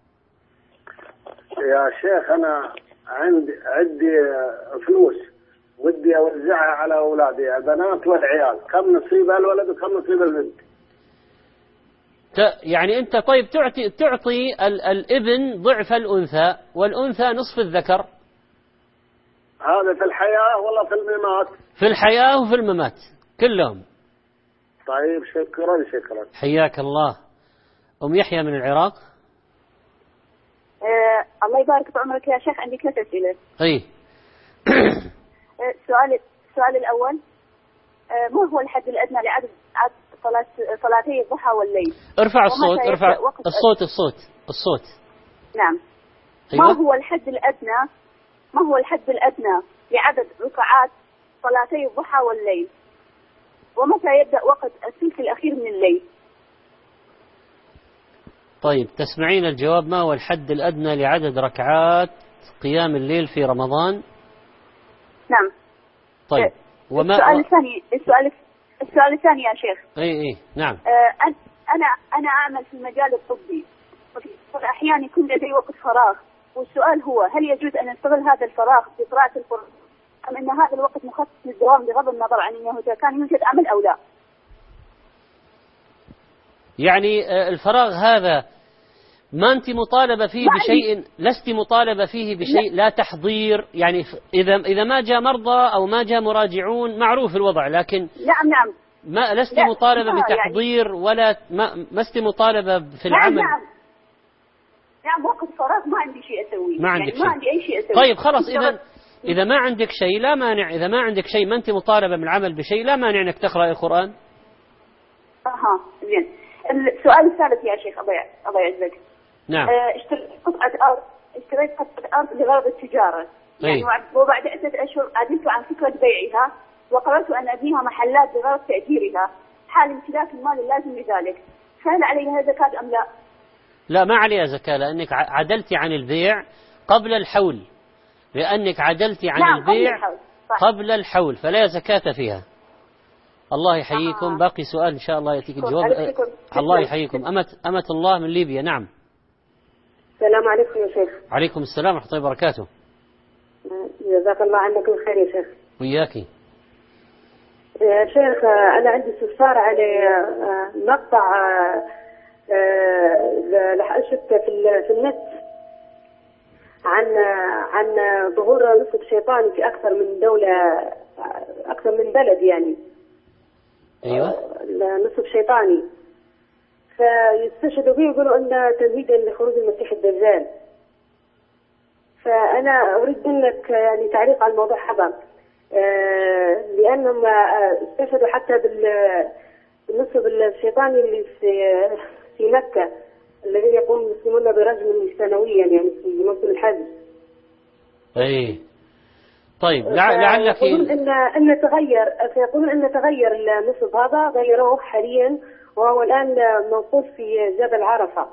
يا شيخ أنا عندي عندي فلوس ودي أوزعها على أولادي البنات والعيال، كم نصيب الولد وكم نصيب البنت؟ يعني أنت طيب تعطي تعطي ال الابن ضعف الأنثى والأنثى نصف الذكر. هذا في الحياة ولا في الممات؟ في الحياة وفي الممات كلهم. طيب شكرا شكرا. حياك الله. أم يحيى من العراق. آه الله يبارك في عمرك يا شيخ، عندي ثلاث أسئلة. أي. السؤال السؤال الأول، آه ما هو الحد الأدنى لعدد عدد صلاة صلاتي الضحى والليل؟ ارفع الصوت ارفع الصوت الصوت الصوت. نعم. أيوة؟ ما هو الحد الأدنى ما هو الحد الأدنى لعدد ركعات صلاتي الضحى والليل؟ ومتى يبدأ وقت الثلث الأخير من الليل؟ طيب تسمعين الجواب. ما هو الحد الأدنى لعدد ركعات قيام الليل في رمضان؟ نعم. طيب وما السؤال الثاني السؤال السؤال الثاني يا شيخ. اي اي نعم. آه انا انا اعمل في المجال الطبي، وفي الاحيان يكون لدي وقت فراغ، والسؤال هو هل يجوز ان استغل هذا الفراغ في قراءة القرآن، ام ان هذا الوقت مخصص للدوام بغض النظر عن انه اذا كان يوجد عمل او لا؟ يعني الفراغ هذا ما أنت مطالبة فيه بشيء، لست مطالبة فيه بشيء، لا تحضير، يعني إذا إذا ما جاء مرضى أو ما جاء مراجعون معروف الوضع، لكن نعم نعم ما لست مطالبة بتحضير يعني ولا ما ما لست مطالبة في العمل. نعم نعم نعم وقت فراغ ما عندي شيء أسويه، ما عندك يعني شيء. ما عندي أي شيء أسويه. طيب خلاص، إذا إذا ما عندك شيء لا مانع، إذا ما عندك شيء ما أنت مطالبة من العمل بشيء لا مانع إنك تقرأ القرآن. أها زين. السؤال الثالث يا شيخ الله الله يعزك. نعم. اشتريت قطعة أرض اشتريت قطعة أرض لغرض التجارة، يعني وبعد عدة أشهر عدلت عن فكرة بيعها وقررت أن أبنيها محلات لغرض تأجيرها حال امتلاك المال اللازم لذلك، فهل عليها زكاة أم لا؟ لا ما عليها زكاة، لأنك عدلت عن البيع قبل الحول، لأنك عدلت عن نعم البيع قبل الحول. قبل الحول فلا زكاة فيها. الله يحييكم. آه. باقي سؤال إن شاء الله يأتيك الجواب. أه الله يحييكم. أمة أمة الله من ليبيا. نعم. السلام عليكم يا شيخ. عليكم السلام ورحمة الله وبركاته. جزاك الله عنك الخير يا شيخ. وياكي يا شيخ. أنا عندي استفسار على مقطع شفته في في النت عن عن ظهور نصب شيطاني في أكثر من دولة، أكثر من بلد يعني. أيوة. نصب شيطاني فيستشهدوا به يقولوا أنه تمهيدا لخروج المسيح الدجال. فأنا أريد منك يعني تعليق على الموضوع هذا، لأنهم استشهدوا حتى بالنصب الشيطاني اللي في في مكة الذي يقوم المسلمون برجم سنويا يعني في موسم الحج. أي طيب لعلك يقولون أن أن تغير فيقولون أن تغير النصب هذا، غيروه حاليا وهو الآن موقوف في جبل عرفة.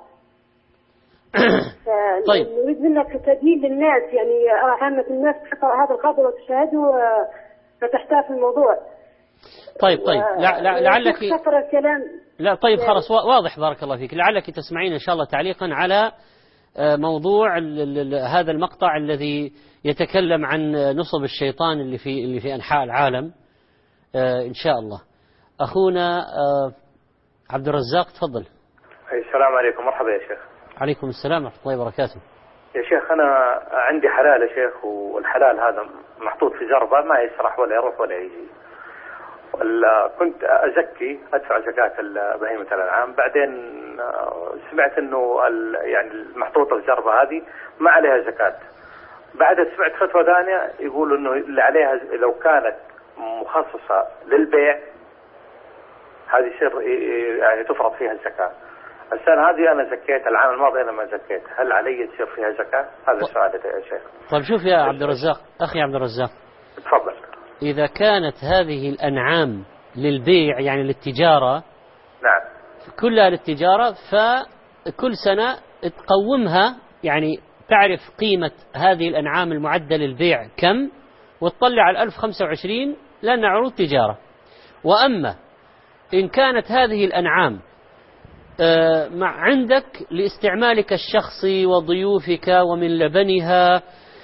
طيب نريد منك تبيين للناس، يعني عامة الناس تقرأ هذا الخبر وتشاهده فتحتاج في الموضوع. طيب طيب لعلك الكلام. لا طيب خلاص واضح بارك الله فيك. لعلك تسمعين إن شاء الله تعليقا على موضوع هذا المقطع الذي يتكلم عن نصب الشيطان اللي في اللي في أنحاء العالم إن شاء الله. أخونا عبد الرزاق تفضل. السلام عليكم. مرحبا يا شيخ. عليكم السلام ورحمة الله وبركاته. يا شيخ أنا عندي حلال يا شيخ، والحلال هذا محطوط في جربة ما يسرح ولا يروح ولا يجي. كنت أزكي أدفع زكاة بهيمة الأنعام، بعدين سمعت إنه يعني المحطوطة في جربة هذه ما عليها زكاة. بعدها سمعت فتوى ثانية يقولوا إنه اللي عليها لو كانت مخصصة للبيع هذه يصير يعني تفرض فيها الزكاة. السنة هذه أنا زكيت، العام الماضي أنا ما زكيت، هل علي تصير فيها زكاة؟ هذا السؤال يا شيخ. طيب شوف يا عبد الرزاق، أخي عبد الرزاق تفضل. إذا كانت هذه الأنعام للبيع يعني للتجارة، نعم كلها للتجارة، فكل سنة تقومها، يعني تعرف قيمة هذه الأنعام المعدة للبيع كم وتطلع على ألف وخمسة وعشرين لأن عروض تجارة. وأما إن كانت هذه الأنعام مع عندك لاستعمالك الشخصي وضيوفك ومن لبنها،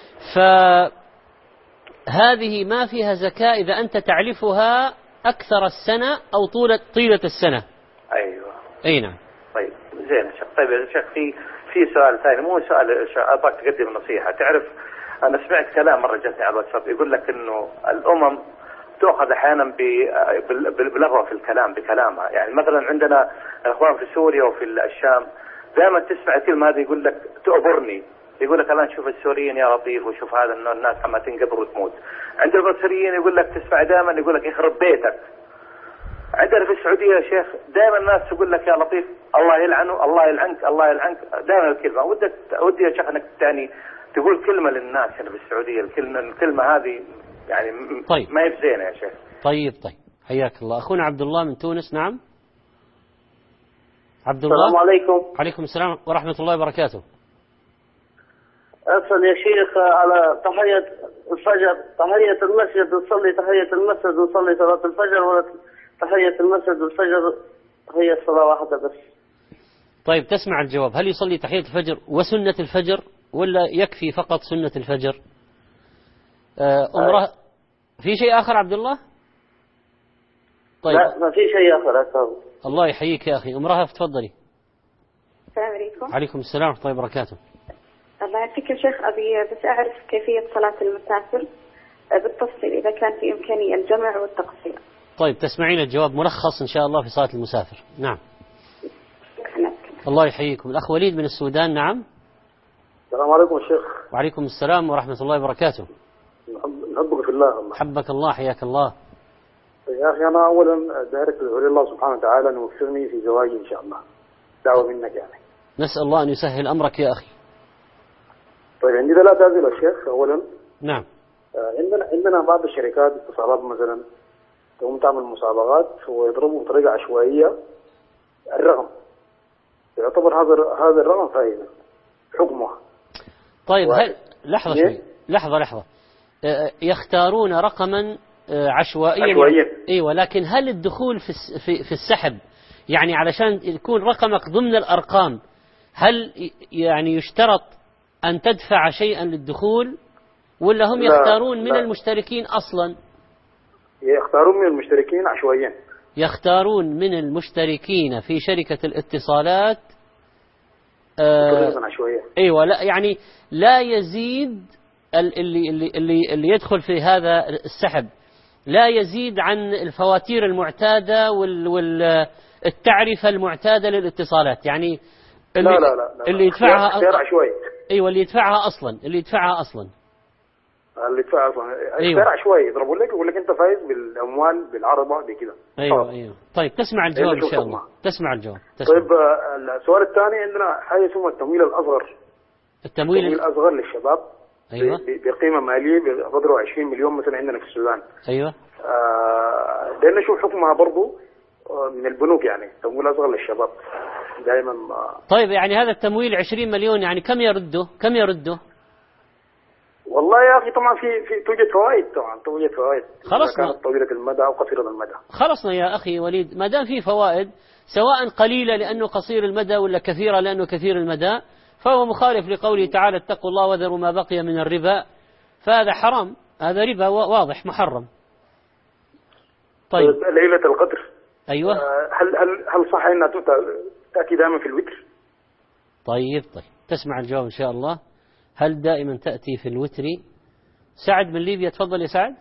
فهذه ما فيها زكاة إذا أنت تعلفها أكثر السنة أو طولة طيلة السنة. أيوة. أي نعم. طيب زين يا شيخ. طيب يا شيخ في في سؤال ثاني، مو سؤال، أبغاك تقدم نصيحة. تعرف أنا سمعت كلام مرة جتني على الواتساب يقول لك إنه الأمم تأخذ أحيانا بلغة في الكلام بكلامها، يعني مثلا عندنا الإخوان في سوريا وفي الشام دائما تسمع الكلمة هذه يقول لك تؤبرني، يقول لك الآن شوف السوريين يا لطيف وشوف هذا إنه الناس عم تنقبر وتموت. عند المصريين يقول لك تسمع دائما يقول لك يخرب بيتك. عندنا في السعودية يا شيخ دائما الناس تقول لك يا لطيف الله يلعنه الله يلعنك الله يلعنك، دائما الكلمة. ودك ودي يا شيخ انك يعني تقول كلمة للناس هنا في السعودية، الكلمة الكلمة هذه يعني طيب. ما هي زينة يا شيخ. طيب طيب حياك الله. أخونا عبد الله من تونس. نعم عبد الله. السلام عليكم. عليكم السلام ورحمة الله وبركاته. أسأل يا شيخ على تحية الفجر، تحية المسجد تصلي تحية المسجد وتصلي صلاة الفجر، ولا تحية المسجد والفجر هي صلاة واحدة بس؟ طيب تسمع الجواب. هل يصلي تحية الفجر وسنة الفجر، ولا يكفي فقط سنة الفجر؟ أمره في شيء آخر عبد الله؟ طيب لا ما في شيء آخر أكثر. الله يحييك يا أخي. أم رهف تفضلي. السلام عليكم. عليكم السلام ورحمة الله وبركاته. الله يعطيك يا شيخ، أبي بس أعرف كيفية صلاة المسافر بالتفصيل إذا كان في إمكانية الجمع والتقصير. طيب تسمعين الجواب ملخص إن شاء الله في صلاة المسافر. نعم. الله يحييكم. الأخ وليد من السودان. نعم. السلام عليكم يا شيخ. وعليكم السلام ورحمة الله وبركاته. نحبك في الله. الله حبك الله، حياك الله. يا أخي أنا أولا دايرك لله الله سبحانه وتعالى أن يوفقني في زواجي إن شاء الله، دعوة منك يعني. نسأل الله أن يسهل أمرك يا أخي. طيب عندي ثلاث أسئلة يا شيخ. أولا نعم. عندنا عندنا بعض الشركات اتصالات مثلا تقوم تعمل مسابقات ويضربوا بطريقة عشوائية الرقم، يعتبر هذا هذا الرقم فائدة حكمه. طيب هل لحظة شوي لحظة لحظة يختارون رقما عشوائيا عشوائيا ايوه، لكن هل الدخول في في في السحب يعني علشان يكون رقمك ضمن الأرقام، هل يعني يشترط أن تدفع شيئا للدخول، ولا هم يختارون لا من لا. المشتركين أصلا؟ يختارون من المشتركين عشوائيا. يختارون من المشتركين في شركة الاتصالات آه عشوائيا. ايوه، لا يعني لا يزيد اللي اللي اللي اللي يدخل في هذا السحب لا يزيد عن الفواتير المعتادة والتعرفة المعتادة للاتصالات، يعني اللي لا لا لا, لا. اللي يدفعها اختيار عشوائي. ايوه اللي يدفعها اصلا اللي يدفعها اصلا اللي يدفعها اصلا اختيار أيوة. عشوائي يضربوا لك يقول لك انت فايز بالاموال بالعرضه بكذا. ايوه طبعا. ايوه طيب تسمع الجواب ان شاء الله. تسمع الجواب. تسمع. طيب السؤال الثاني عندنا حاجه اسمها التمويل الاصغر. التمويل, التمويل الاصغر للشباب. ايوه. بقيمه ماليه بقدره عشرين مليون مثلا عندنا في السودان. ايوه. آه بدنا نشوف حكمها برضه من البنوك، يعني تمويل اصغر للشباب دائما. طيب يعني هذا التمويل عشرين مليون يعني كم يرده؟ كم يرده؟ والله يا اخي طبعا في في توجد فوائد، طبعا توجد فوائد خلصنا. كانت طويله المدى او قصيره المدى. خلصنا يا اخي وليد، ما دام في فوائد سواء قليله لانه قصير المدى ولا كثيره لانه كثير المدى، فهو مخالف لقوله تعالى اتقوا الله وذروا ما بقي من الربا، فهذا حرام، هذا ربا واضح محرم. طيب ليله القدر. ايوه. هل هل هل صح انها تاتي دائما في الوتر؟ طيب طيب تسمع الجواب ان شاء الله. هل دائما تأتي في الوتر؟ سعد من ليبيا، تفضل يا سعد.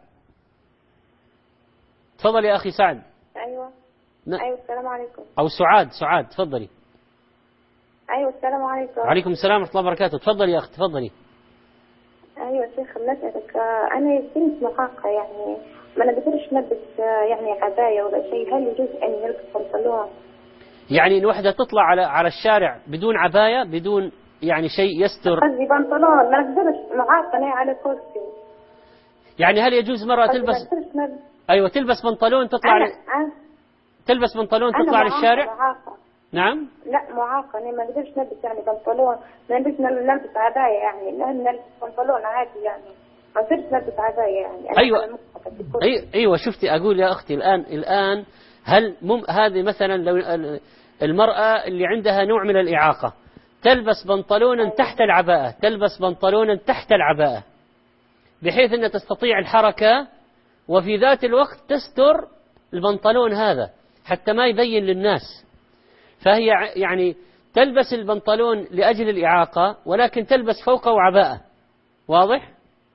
تفضل يا أخي سعد. أيوة. ن... أيوة السلام عليكم. أو سعاد سعاد تفضلي. أيوة السلام عليكم. وعليكم السلام ورحمة الله وبركاته. تفضلي يا أخي تفضلي. أيوة شيخ نسألك، أنا بنت معاقة يعني ما نقدرش نلبس يعني عباية ولا شيء، هل يجوز أن نلبس بنطلون؟ يعني الوحدة تطلع على على الشارع بدون عباية، بدون يعني شيء يستر؟ قصدي بنطلون ما نقدرش، معاقة على كرسي. يعني هل يجوز مرة تلبس أيوة تلبس بنطلون تطلع أنا... ل... تلبس بنطلون تطلع للشارع؟ معاقة. نعم. لا معاقة أنا ما نقدرش نلبس يعني بنطلون، ما نقدرش نلبس عباية يعني نلبس بنطلون عادي يعني ما نقدرش نلبس عباية يعني. أنا أيوة أيوة أيوة شفتي أقول يا أختي الآن الآن هل مم هذه مثلا لو المرأة اللي عندها نوع من الإعاقة تلبس بنطلونا تحت العباءة، تلبس بنطلونا تحت العباءة بحيث أنها تستطيع الحركة وفي ذات الوقت تستر البنطلون هذا حتى ما يبين للناس، فهي يعني تلبس البنطلون لأجل الإعاقة ولكن تلبس فوقه عباءة. واضح؟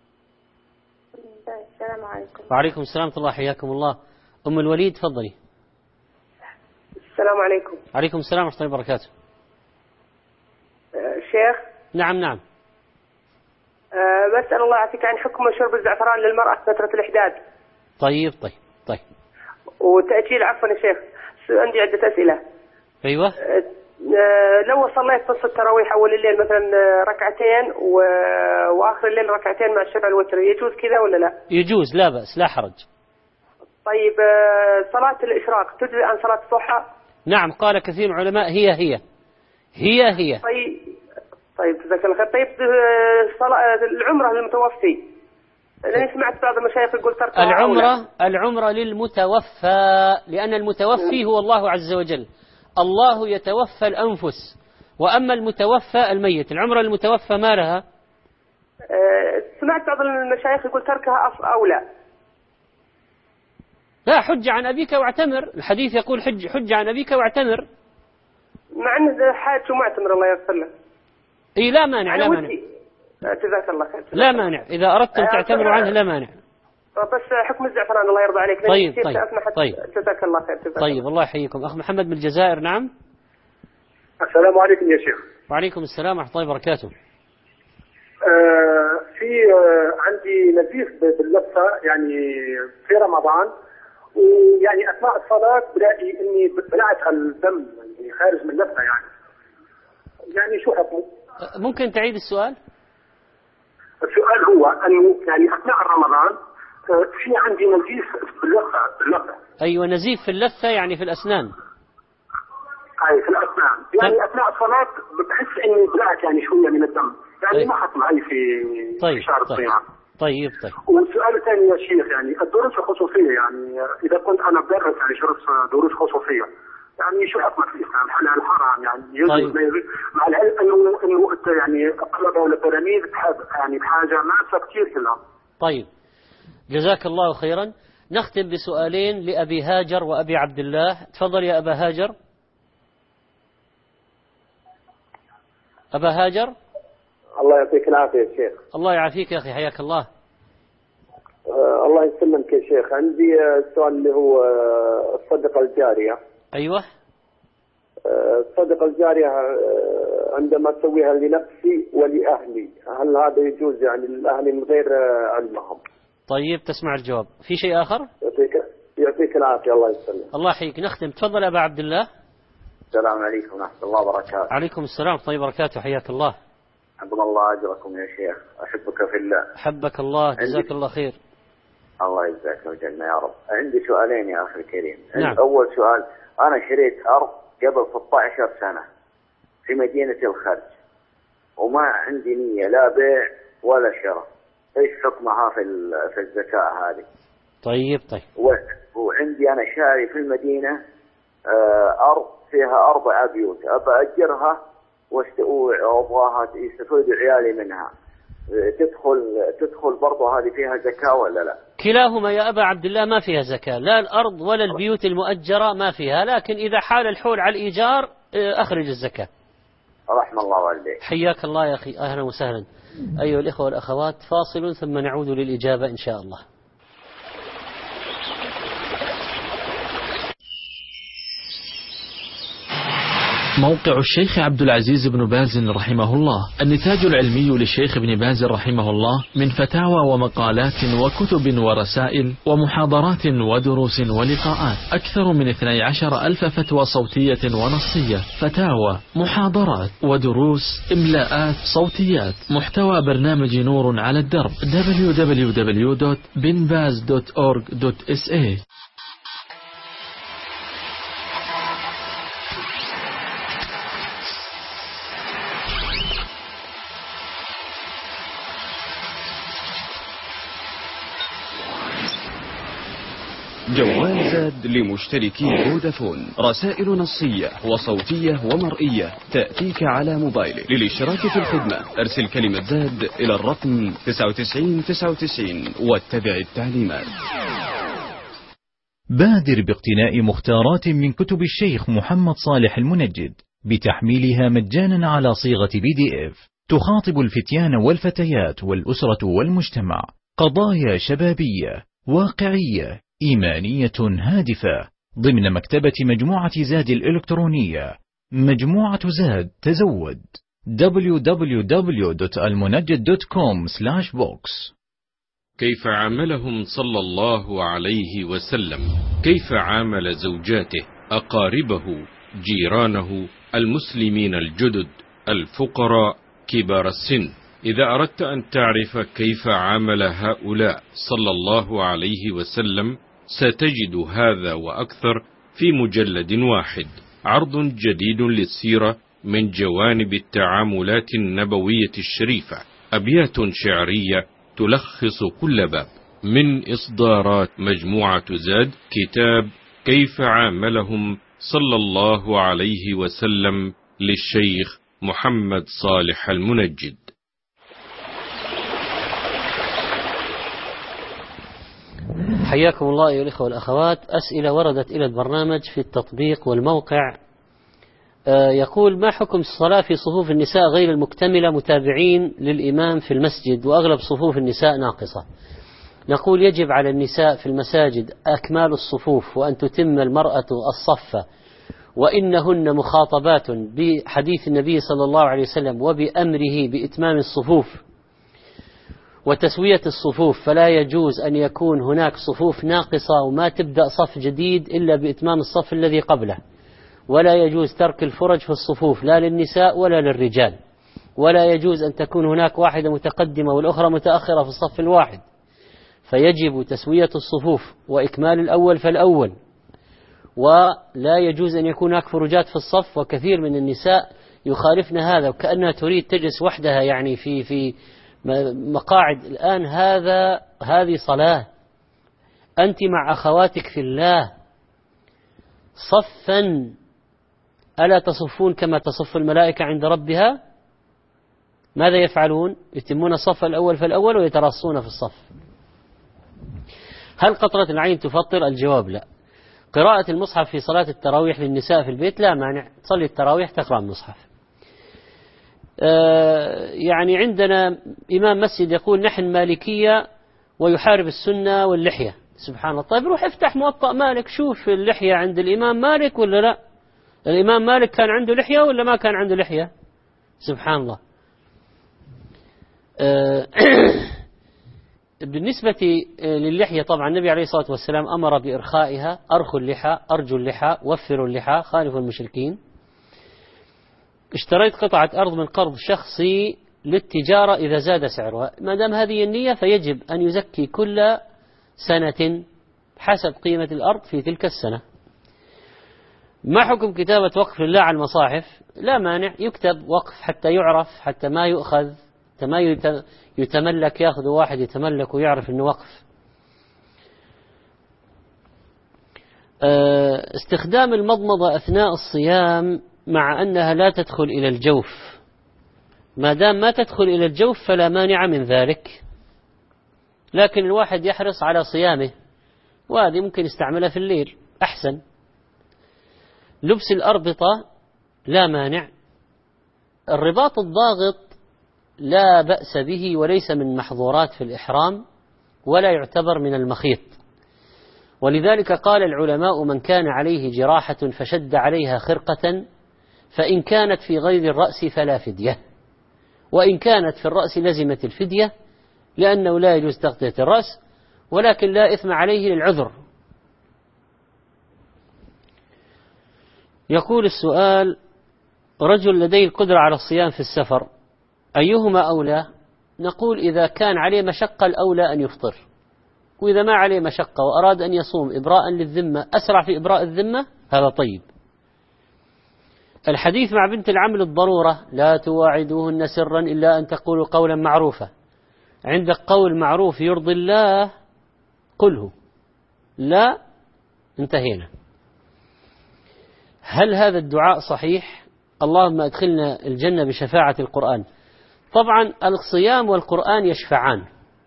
السلام عليكم. وعليكم السلام ورحمة الله، حياكم الله. أم الوليد تفضلي. السلام عليكم. عليكم السلام ورحمة الله وبركاته. شيخ. نعم نعم. أه بسأل الله يعطيك عن حكم شرب الزعفران للمرأة في فترة الإحداد. طيب طيب طيب. وتأجيل عفوا يا شيخ، عندي عدة أسئلة. أيوة. أه لو صليت نص التراويح أول الليل مثلا ركعتين و... وآخر الليل ركعتين مع الشفع الوتر يجوز كذا ولا لا؟ يجوز لا بأس لا حرج. طيب صلاة الإشراق تجزي عن صلاة الضحى؟ نعم قال كثير من العلماء هي هي هي هي. طيب طيب جزاك الله خير. طيب صلاة العمرة للمتوفي، لأني سمعت بعض المشايخ يقول تركها العمرة العمرة للمتوفى، لأن المتوفي هو الله عز وجل، الله يتوفى الأنفس، وأما المتوفى الميت. العمرة للمتوفى ما لها؟ سمعت بعض المشايخ يقول تركها أولى. لا، حج عن أبيك واعتمر، الحديث يقول حج حج عن أبيك واعتمر، مع أنه حاج ومعتمر الله يغفر له. إيه لا مانع، لا مانع، جزاك الله خير. لا مانع، إذا أردتم تعتمروا عنه لا مانع. بس حكم الزعفران الله يرضى عليك. طيب طيب طيب جزاك الله خير. جزاك طيب الله يحييكم. أخ محمد من الجزائر. نعم. السلام عليكم يا شيخ. وعليكم السلام ورحمة الله وبركاته. آه في آه عندي نزيف باللثة يعني في رمضان، ويعني أثناء الصلاة بلاقي إني بلعت الدم يعني خارج من اللثة يعني يعني شو حكمه؟ ممكن تعيد السؤال؟ السؤال هو أنه يعني أثناء رمضان في عندي نزيف في اللثة اللثة أيوة، نزيف في اللثة يعني في الأسنان. أي في الأسنان يعني طيب. أثناء الصلاة بتحس إني بلعت يعني شوية من الدم يعني طيب. ما حكم هاي في طيب. شهر الصيام. طيب طيب. والسؤال الثاني يا شيخ، يعني الدروس الخصوصية، يعني إذا كنت أنا بدرس يعني شرط دروس خصوصية، يعني شو حكمة في الإسلام؟ حلال حرام يعني يجوز طيب. مع العلم إنه إنه يعني الطلبة والتلاميذ يعني بحاجة ماسة كثير كلها. طيب جزاك الله خيرا. نختم بسؤالين لأبي هاجر وأبي عبد الله. تفضل يا أبا هاجر. أبا هاجر. الله يعطيك العافية يا شيخ. الله يعافيك يا أخي، حياك الله. آه الله يسلمك يا شيخ. عندي السؤال اللي هو الصدقة الجارية. أيوة. آه الصدقة الجارية آه عندما أسويها لنفسي ولأهلي، هل هذا يجوز يعني للأهل من غير علمهم؟ طيب تسمع الجواب. في شيء آخر؟ يعطيك يعطيك العافية. الله يسلمك. الله يحييك. نختم. تفضل أبا عبد الله. السلام عليكم ورحمة الله وبركاته. عليكم السلام ورحمة الله وبركاته. حياك الله. عظم الله أجركم يا شيخ، أحبك في الله. حبك الله، جزاك الله خير. الله يجزاك ويجعلنا يا رب. عندي سؤالين يا أخي الكريم. نعم. أول سؤال، أنا شريت أرض قبل ستة عشر سنة في مدينة الخرج، وما عندي نية لا بيع ولا شراء، إيش حكمها في في الزكاة هذه؟ طيب طيب. وعندي أنا شاري في المدينة أرض فيها أربع بيوت، أبى أجرها وأبغاها يستفيد عيالي منها، تدخل تدخل برضه هذه فيها زكاة ولا لا؟ كلاهما يا أبا عبد الله ما فيها زكاة، لا الأرض ولا البيوت المؤجرة ما فيها، لكن إذا حال الحول على الإيجار أخرج الزكاة. رحم الله والديك. حياك الله يا أخي، أهلا وسهلا. أيها الإخوة والأخوات، فاصل ثم نعود للإجابة إن شاء الله. موقع الشيخ عبد العزيز بن باز رحمه الله، النتاج العلمي للشيخ ابن باز رحمه الله من فتاوى ومقالات وكتب ورسائل ومحاضرات ودروس ولقاءات، أكثر من اثني عشر ألف فتوى صوتية ونصية، فتاوى، محاضرات ودروس، إملاءات، صوتيات، محتوى برنامج نور على الدرب دبليو دبليو دبليو دوت بن باز دوت أورج دوت إس إيه. جوال زاد لمشتركي فودافون، رسائل نصية وصوتية ومرئية تأتيك على موبايلك. للاشتراك في الخدمة ارسل كلمة زاد إلى الرقم تسعة وتسعين تسعة وتسعين واتبع التعليمات. بادر باقتناء مختارات من كتب الشيخ محمد صالح المنجد بتحميلها مجانا على صيغة بي دي إف، تخاطب الفتيان والفتيات والأسرة والمجتمع، قضايا شبابية واقعية إيمانية هادفة، ضمن مكتبة مجموعة زاد الإلكترونية. مجموعة زاد، تزود. دبليو دبليو دبليو دوت المنجد دوت كوم سلاش بوكس. كيف عاملهم صلى الله عليه وسلم؟ كيف عامل زوجاته، أقاربه، جيرانه، المسلمين الجدد، الفقراء، كبار السن؟ إذا أردت أن تعرف كيف عامل هؤلاء صلى الله عليه وسلم ستجد هذا وأكثر في مجلد واحد، عرض جديد للسيرة من جوانب التعاملات النبوية الشريفة أبيات شعرية تلخص كل باب من إصدارات مجموعة زاد كتاب كيف عاملهم صلى الله عليه وسلم للشيخ محمد صالح المنجد. حياكم الله أيها الإخوة والأخوات. أسئلة وردت إلى البرنامج في التطبيق والموقع. يقول: ما حكم الصلاة في صفوف النساء غير المكتملة متابعين للإمام في المسجد وأغلب صفوف النساء ناقصة؟ نقول: يجب على النساء في المساجد أكمال الصفوف، وأن تتم المرأة الصف، وإنهن مخاطبات بحديث النبي صلى الله عليه وسلم وبأمره بإتمام الصفوف وتسوية الصفوف، فلا يجوز أن يكون هناك صفوف ناقصة وما تبدأ صف جديد إلا بإتمام الصف الذي قبله، ولا يجوز ترك الفرج في الصفوف لا للنساء ولا للرجال، ولا يجوز أن تكون هناك واحدة متقدمة والأخرى متأخرة في الصف الواحد، فيجب تسوية الصفوف وإكمال الأول فالأول، ولا يجوز أن يكون هناك فرجات في الصف. وكثير من النساء يخالفن هذا وكأنها تريد تجلس وحدها يعني في في مقاعد. الآن هذا هذه صلاة، أنت مع أخواتك في الله صفا، ألا تصفون كما تصف الملائكة عند ربها؟ ماذا يفعلون؟ يتمون الصف الأول فالأول ويتراصون في الصف. هل قطرة العين تفطر؟ الجواب لا. قراءة المصحف في صلاة التراويح للنساء في البيت لا مانع، تصلي التراويح تقرأ المصحف. آه يعني عندنا إمام مسجد يقول نحن مالكية ويحارب السنة واللحية. سبحان الله. طيب روح افتح موطأ مالك، شوف اللحية عند الإمام مالك ولا لا. الإمام مالك كان عنده لحية ولا ما كان عنده لحية؟ سبحان الله. آه بالنسبة للحية طبعا النبي عليه الصلاة والسلام أمر بإرخائها: أرخوا اللحى، أرجوا اللحى، وفروا اللحى، خالفوا المشركين. اشتريت قطعة أرض من قرض شخصي للتجارة إذا زاد سعرها، ما دام هذه النية فيجب أن يزكي كل سنة حسب قيمة الأرض في تلك السنة. ما حكم كتابة وقف لله على المصاحف؟ لا مانع، يكتب وقف حتى يعرف، حتى ما يؤخذ، حتى ما يتملك، ياخذ واحد يتملك ويعرف انه وقف. استخدام المضمضة أثناء الصيام مع أنها لا تدخل إلى الجوف، ما دام ما تدخل إلى الجوف فلا مانع من ذلك، لكن الواحد يحرص على صيامه، وهذه ممكن يستعملها في الليل أحسن. لبس الأربطة لا مانع. الرباط الضاغط لا بأس به وليس من محظورات في الإحرام ولا يعتبر من المخيط، ولذلك قال العلماء: من كان عليه جراحة فشد عليها خرقة فإن كانت في غير الرأس فلا فدية، وإن كانت في الرأس لزمت الفدية، لأنه لا يجوز تغطية الرأس، ولكن لا إثم عليه للعذر. يقول السؤال: رجل لديه القدرة على الصيام في السفر، أيهما أولى؟ نقول إذا كان عليه مشقة الأولى أن يفطر، وإذا ما عليه مشقة وأراد أن يصوم إبراء للذمة أسرع في إبراء الذمة، هذا طيب. الحديث مع بنت العم للضرورة: لا تواعدوهن سرا إلا أن تقولوا قولا معروفا. عندك قول معروف يرضي الله قله، لا انتهينا. هل هذا الدعاء صحيح؟ اللهم أدخلنا الجنة بشفاعة القرآن. طبعا الصيام والقرآن يشفعان،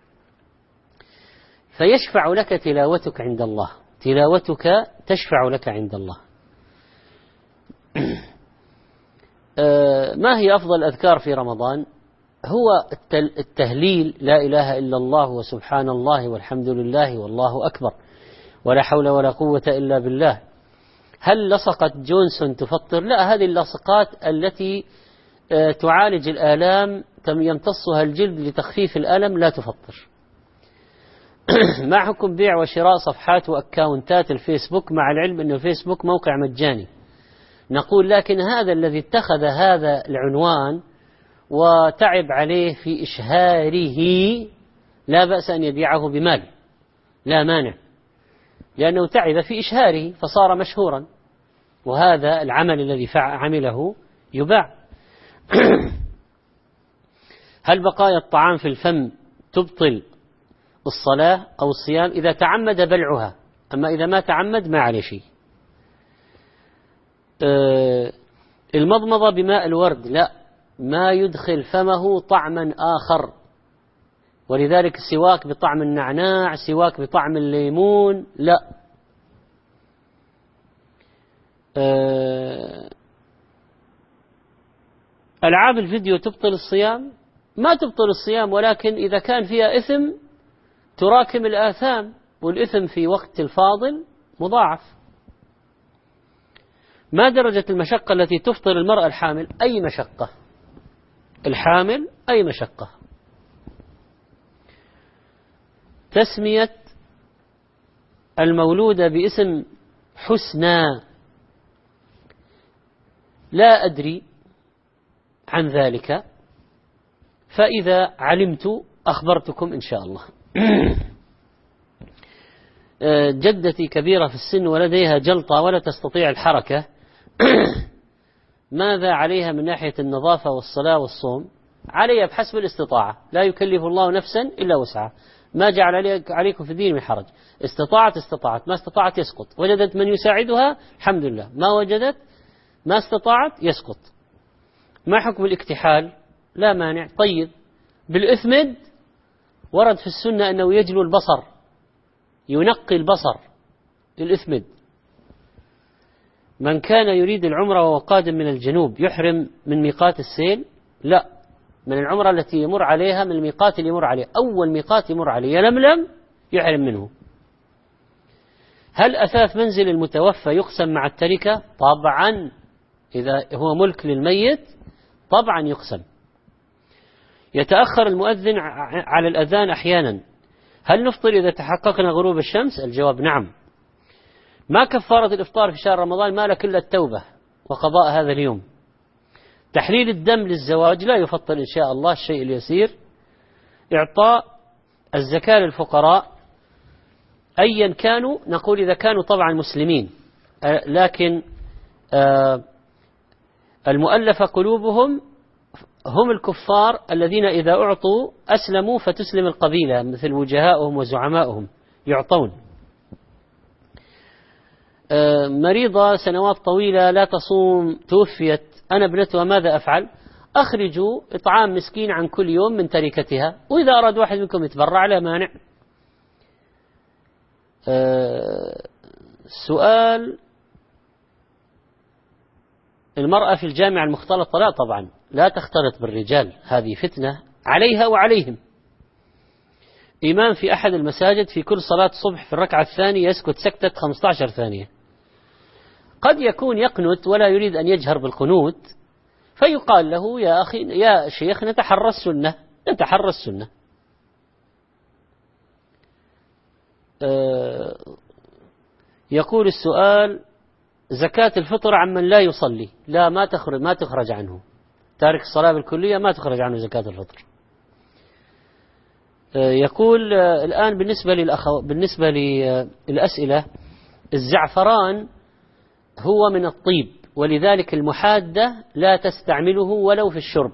فيشفع لك تلاوتك عند الله، تلاوتك تشفع لك عند الله. ما هي أفضل الأذكار في رمضان؟ هو التهليل: لا إله إلا الله وسبحان الله والحمد لله والله أكبر ولا حول ولا قوة إلا بالله. هل لصقة جونسون تفطر؟ لا، هذه اللصقات التي تعالج الآلام يمتصها الجلد لتخفيف الألم لا تفطر. ما حكم بيع وشراء صفحات وأكاونتات الفيسبوك مع العلم أن الفيسبوك موقع مجاني؟ نقول لكن هذا الذي اتخذ هذا العنوان وتعب عليه في إشهاره لا بأس أن يبيعه بمال، لا مانع، لأنه تعب في إشهاره فصار مشهورا، وهذا العمل الذي عمله يباع. هل بقايا الطعام في الفم تبطل الصلاة أو الصيام؟ إذا تعمد بلعها، أما إذا ما تعمد ما عليه شيء. أه المضمضة بماء الورد لا، ما يدخل فمه طعما آخر، ولذلك سواك بطعم النعناع، سواك بطعم الليمون لا. أه ألعاب الفيديو تبطل الصيام؟ ما تبطل الصيام، ولكن إذا كان فيها إثم تراكم الآثام، والإثم في وقت الفاضل مضاعف. ما درجة المشقة التي تفطر المرأة الحامل؟ أي مشقة، الحامل أي مشقة. تسمية المولودة باسم حسنى لا أدري عن ذلك، فإذا علمت أخبرتكم إن شاء الله. جدتي كبيرة في السن ولديها جلطة ولا تستطيع الحركة، ماذا عليها من ناحية النظافة والصلاة والصوم؟ عليها بحسب الاستطاعة، لا يكلف الله نفسا إلا وسعها، ما جعل عليكم في الدين من حرج. استطاعت استطاعت، ما استطاعت يسقط. وجدت من يساعدها الحمد لله، ما وجدت ما استطاعت يسقط. ما حكم الاكتحال؟ لا مانع. طيب بالإثمد ورد في السنة أنه يجلو البصر، ينقي البصر للإثمد. من كان يريد العمرة وهو قادم من الجنوب يحرم من ميقات السيل؟ لا، من العمرة التي يمر عليها، من الميقات اللي يمر عليه، أول ميقات يمر عليه يلملم يحرم منه. هل أثاث منزل المتوفى يقسم مع التركة؟ طبعا، إذا هو ملك للميت طبعا يقسم. يتأخر المؤذن على الأذان أحيانا، هل نفطر إذا تحققنا غروب الشمس؟ الجواب نعم. ما كفارة الإفطار في شهر رمضان؟ ما لك إلا التوبة وقضاء هذا اليوم. تحليل الدم للزواج لا يفطر إن شاء الله، الشيء اليسير. إعطاء الزكاة للفقراء أيا كانوا، نقول إذا كانوا طبعا مسلمين، لكن المؤلفة قلوبهم هم الكفار الذين إذا أعطوا أسلموا فتسلم القبيلة، مثل وجهاؤهم وزعماؤهم يعطون. مريضة سنوات طويلة لا تصوم توفيت، أنا ابنتها، ماذا أفعل؟ أخرجوا إطعام مسكين عن كل يوم من تركتها، وإذا أراد واحد منكم يتبرع لا مانع. سؤال: المرأة في الجامعة المختلطة؟ لا طبعا، لا تختلط بالرجال، هذه فتنة عليها وعليهم. إمام في أحد المساجد في كل صلاة صبح في الركعة الثانية يسكت سكتة خمسة عشر ثانية، قد يكون يقنت ولا يريد أن يجهر بالقنوت، فيقال له يا أخي يا شيخ نتحرى السنة، نتحرى السنة. أه يقول السؤال: زكاة الفطر عمن لا يصلي؟ لا، ما تخرج ما تخرج عنه، تارك الصلاة بالكلية ما تخرج عنه زكاة الفطر. يقول الآن بالنسبة للأخو بالنسبة للأسئلة، الزعفران هو من الطيب، ولذلك المحادة لا تستعمله ولو في الشرب.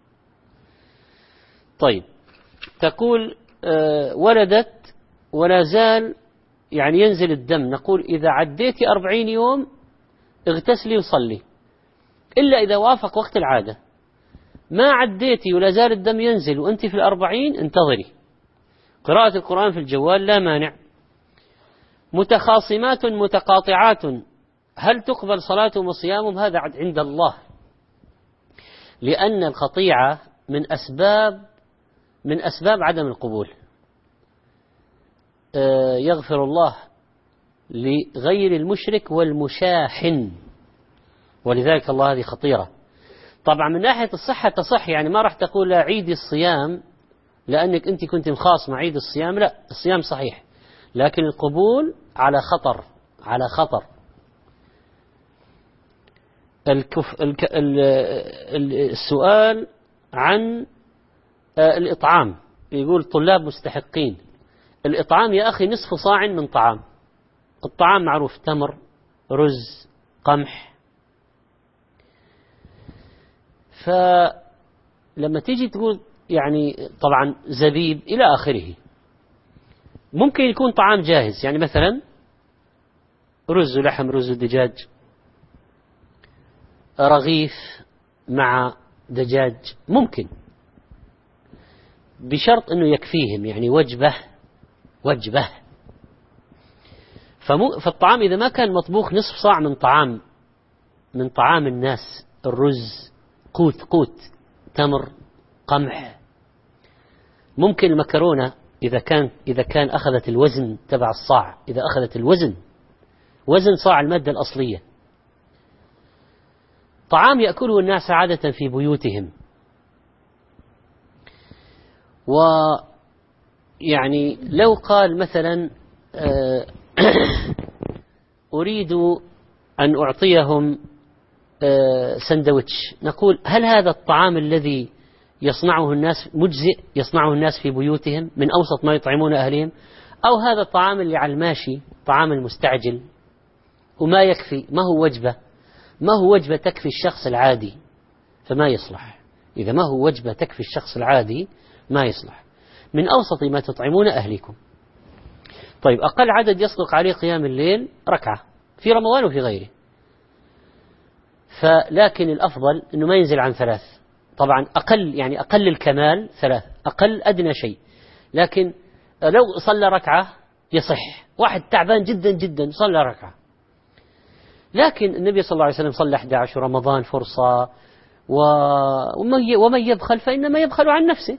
طيب، تقول ولدت ولا زال يعني ينزل الدم، نقول إذا عديتي أربعين يوم اغتسلي وصلي، إلا إذا وافق وقت العادة. ما عديتي ولا زال الدم ينزل وأنت في الأربعين انتظري. قراءة القرآن في الجوال لا مانع. متخاصمات متقاطعات هل تقبل صلاتهم وصيامهم؟ هذا عند الله، لأن القطيعة من أسباب من أسباب عدم القبول. يغفر الله لغير المشرك والمشاحن، ولذلك الله هذه خطيرة. طبعا من ناحية الصحة تصح، يعني ما راح تقول لا عيد الصيام لأنك أنت كنت مخاصمة عيد الصيام، لا، الصيام صحيح، لكن القبول على خطر، على خطر. الكف... الك... السؤال عن الإطعام، يقول طلاب مستحقين. الإطعام يا أخي نصف صاع من طعام، الطعام معروف: تمر، رز، قمح. فلما تيجي تقول يعني طبعا زبيب إلى آخره، ممكن يكون طعام جاهز، يعني مثلا رز ولحم، رز ودجاج، رغيف مع دجاج، ممكن بشرط أنه يكفيهم، يعني وجبة وجبة. فالطعام إذا ما كان مطبوخ نصف صاع من طعام من طعام الناس، الرز قوت قوت، تمر، قمح، ممكن المكرونة إذا كان إذا كان أخذت الوزن تبع الصاع، إذا أخذت الوزن وزن صاع المادة الأصلية، طعام يأكله الناس عادة في بيوتهم. ويعني لو قال مثلا أريد أن أعطيهم سندويتش، نقول هل هذا الطعام الذي يصنعه الناس مجزئ، يصنعه الناس في بيوتهم من أوسط ما يطعمون أهلهم، أو هذا الطعام اللي على الماشي، طعام المستعجل وما يكفي، ما هو وجبة ما هو وجبة تكفي الشخص العادي، فما يصلح. إذا ما هو وجبة تكفي الشخص العادي ما يصلح. من أوسط ما تطعمون أهلكم. طيب أقل عدد يصدق عليه قيام الليل ركعة في رمضان وفي غيره، فلكن الأفضل أنه ما ينزل عن ثلاث. طبعا أقل يعني أقل الكمال ثلاث، أقل أدنى شيء. لكن لو صلى ركعة يصح، واحد تعبان جدا جدا صلى ركعة. لكن النبي صلى الله عليه وسلم صلى أحد عشر، رمضان فرصة، ومن يبخل فإنما يبخل عن نفسه.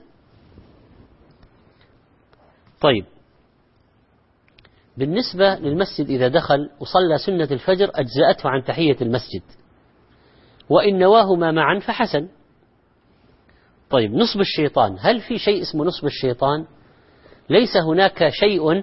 طيب بالنسبة للمسجد إذا دخل وصلى سنة الفجر أجزأته عن تحية المسجد، وإن نواهما معا فحسن. طيب نصب الشيطان، هل في شيء اسمه نصب الشيطان؟ ليس هناك شيء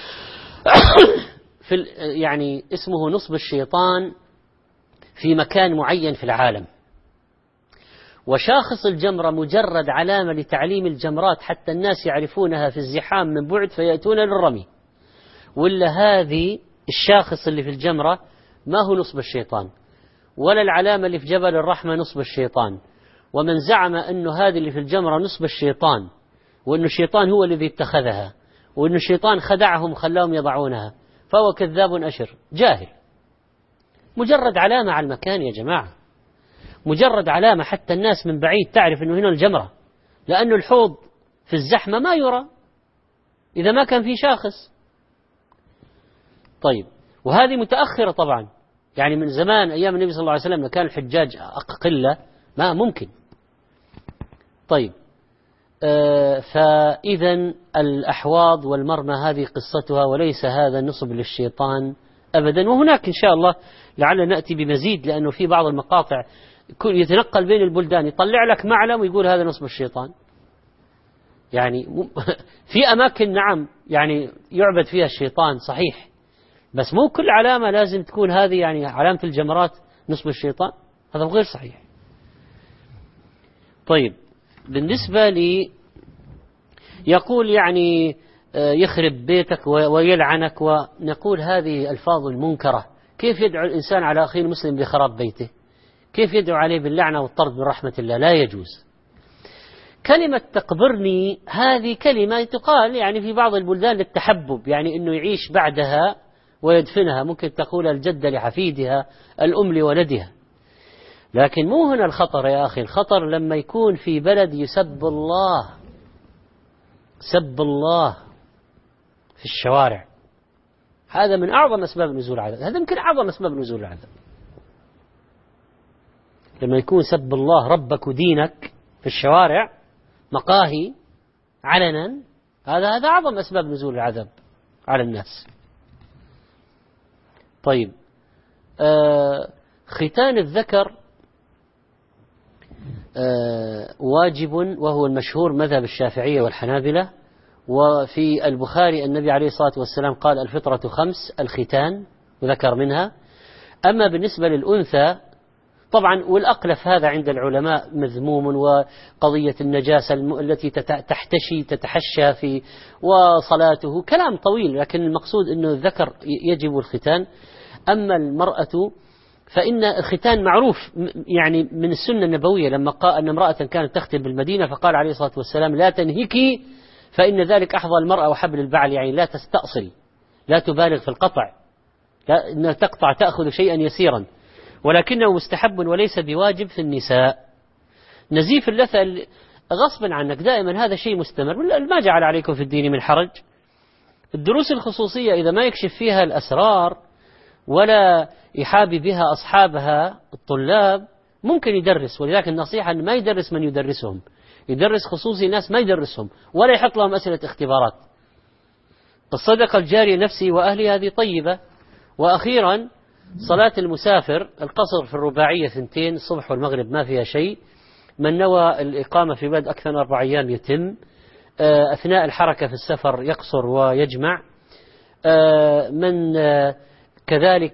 في يعني اسمه نصب الشيطان في مكان معين في العالم. وشاخص الجمرة مجرد علامة لتعليم الجمرات حتى الناس يعرفونها في الزحام من بعد فيأتون للرمي، ولا هذه الشاخص اللي في الجمرة ما هو نصب الشيطان، ولا العلامة اللي في جبل الرحمة نصب الشيطان. ومن زعم أنه هذه اللي في الجمرة نصب الشيطان، وأنه الشيطان هو الذي اتخذها، وأنه الشيطان خدعهم خلاهم يضعونها، فهو كذاب أشر جاهل. مجرد علامة على المكان يا جماعة، مجرد علامة حتى الناس من بعيد تعرف أنه هنا الجمرة، لأنه الحوض في الزحمة ما يرى إذا ما كان في شاخص. طيب وهذه متأخرة طبعا، يعني من زمان أيام النبي صلى الله عليه وسلم كان الحجاج أقل ما ممكن. طيب آه فإذا الأحواض والمرمى هذه قصتها، وليس هذا نصب للشيطان أبدا. وهناك إن شاء الله لعل نأتي بمزيد، لأنه في بعض المقاطع يتنقل بين البلدان يطلع لك معلم ويقول هذا نصب الشيطان. يعني في أماكن نعم يعني يعبد فيها الشيطان صحيح، بس مو كل علامة لازم تكون هذه يعني علامة الجمرات نصب الشيطان، هذا غير صحيح. طيب بالنسبة لي يقول يعني يخرب بيتك ويلعنك، ونقول هذه ألفاظ المنكرة. كيف يدعو الإنسان على أخيه المسلم بخراب بيته؟ كيف يدعو عليه باللعنة والطرد من رحمة الله؟ لا يجوز. كلمة تقبرني هذه كلمة تقال يعني في بعض البلدان للتحبب، يعني أنه يعيش بعدها ويدفنها، ممكن تقول الجدة لحفيدها، الأم لولدها. لكن مو هنا الخطر يا أخي، الخطر لما يكون في بلد يسب الله، سب الله في الشوارع، هذا من أعظم أسباب نزول العذاب، هذا يمكن أعظم أسباب نزول العذاب. لما يكون سب الله ربك ودينك في الشوارع مقاهي علنا، هذا هذا أعظم أسباب نزول العذاب على الناس. طيب آه ختان الذكر آه واجب، وهو المشهور مذهب الشافعية والحنابلة. وفي البخاري النبي عليه الصلاة والسلام قال الفطرة خمس، الختان وذكر منها. أما بالنسبة للأنثى طبعا والأقلف هذا عند العلماء مذموم، وقضية النجاسة التي تحتشي تتحشى في وصلاته كلام طويل، لكن المقصود أنه الذكر يجب الختان. أما المرأة فإن الختان معروف يعني من السنة النبوية، لما قال أن امرأة كانت تختن بالمدينة فقال عليه الصلاة والسلام لا تنهكي فإن ذلك أحظى المرأة وحبل البعل، يعني لا تستأصل، لا تبالغ في القطع، لا إن تقطع تأخذ شيئا يسيرا، ولكنه مستحب وليس بواجب في النساء. نزيف اللثة غصبا عنك دائما هذا شيء مستمر، ما جعل عليكم في الدين من حرج. الدروس الخصوصية إذا ما يكشف فيها الأسرار ولا يحابي بها أصحابها الطلاب ممكن يدرس، ولذلك النصيحة أن ما يدرس من يدرسهم، يدرس خصوصي ناس ما يدرسهم ولا يحط لهم أسئلة اختبارات. الصدقة الجارية نفسي وأهلي هذه طيبة. وأخيرا صلاة المسافر القصر في الرباعية ثنتين الصبح والمغرب ما فيها شيء، من نوى الإقامة في بلد أكثر من أربع أيام يتم، أثناء الحركة في السفر يقصر ويجمع، من كذلك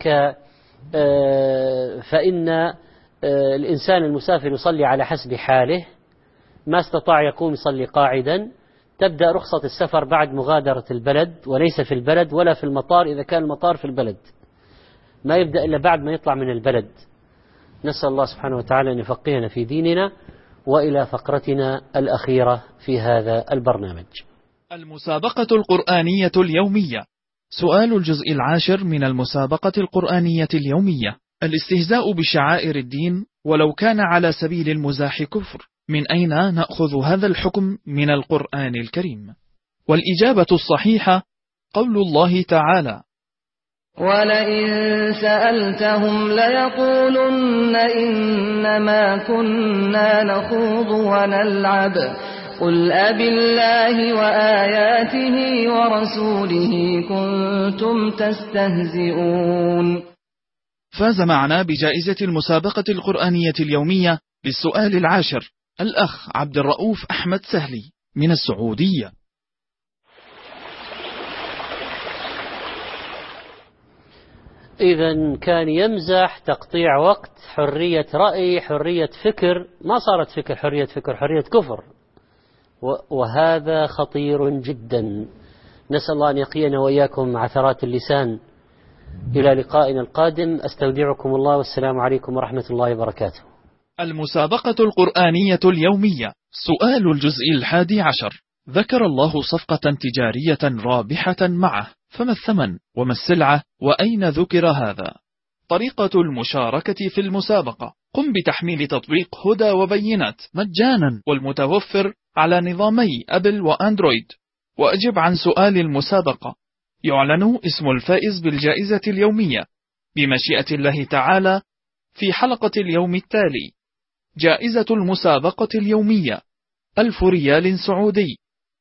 فإن الإنسان المسافر يصلي على حسب حاله، ما استطاع يقوم يصلي قاعدا. تبدأ رخصة السفر بعد مغادرة البلد وليس في البلد ولا في المطار إذا كان المطار في البلد، ما يبدأ إلا بعد ما يطلع من البلد. نسأل الله سبحانه وتعالى أن يفقهنا في ديننا. وإلى فقرتنا الأخيرة في هذا البرنامج، المسابقة القرآنية اليومية. سؤال الجزء العاشر من المسابقة القرآنية اليومية: الاستهزاء بشعائر الدين ولو كان على سبيل المزاح كفر، من أين نأخذ هذا الحكم من القرآن الكريم؟ والإجابة الصحيحة قول الله تعالى: ولئن سألتهم ليقولن إنما كنا نخوض ونلعب قل أبالله وآياته ورسوله كنتم تستهزئون. فاز معنا بجائزة المسابقة القرآنية اليومية للسؤال العاشر الأخ عبد الرؤوف أحمد سهلي من السعودية. إذا كان يمزح، تقطيع وقت، حرية رأي، حرية فكر، ما صارت فكر حرية فكر، حرية كفر، وهذا خطير جدا. نسأل الله أن يقينا وإياكم عثرات اللسان. إلى لقائنا القادم، أستودعكم الله والسلام عليكم ورحمة الله وبركاته. المسابقة القرآنية اليومية. سؤال الجزء الحادي عشر: ذكر الله صفقة تجارية رابحة معه، فما الثمن وما السلعة وأين ذكر هذا؟ طريقة المشاركة في المسابقة: قم بتحميل تطبيق هدى وبينات مجانا والمتوفر على نظامي أبل وأندرويد، وأجب عن سؤال المسابقة. يعلن اسم الفائز بالجائزة اليومية بمشيئة الله تعالى في حلقة اليوم التالي. جائزة المسابقة اليومية ألف ريال سعودي.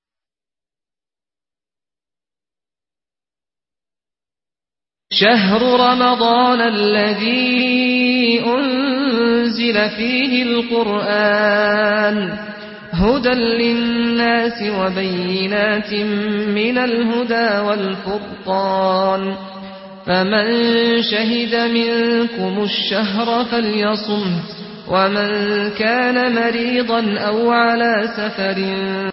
شهر رمضان الذي أنزل فيه القرآن هدى للناس وبينات من الهدى والفرقان، فمن شهد منكم الشهر فليصم، ومن كان مريضا أو على سفر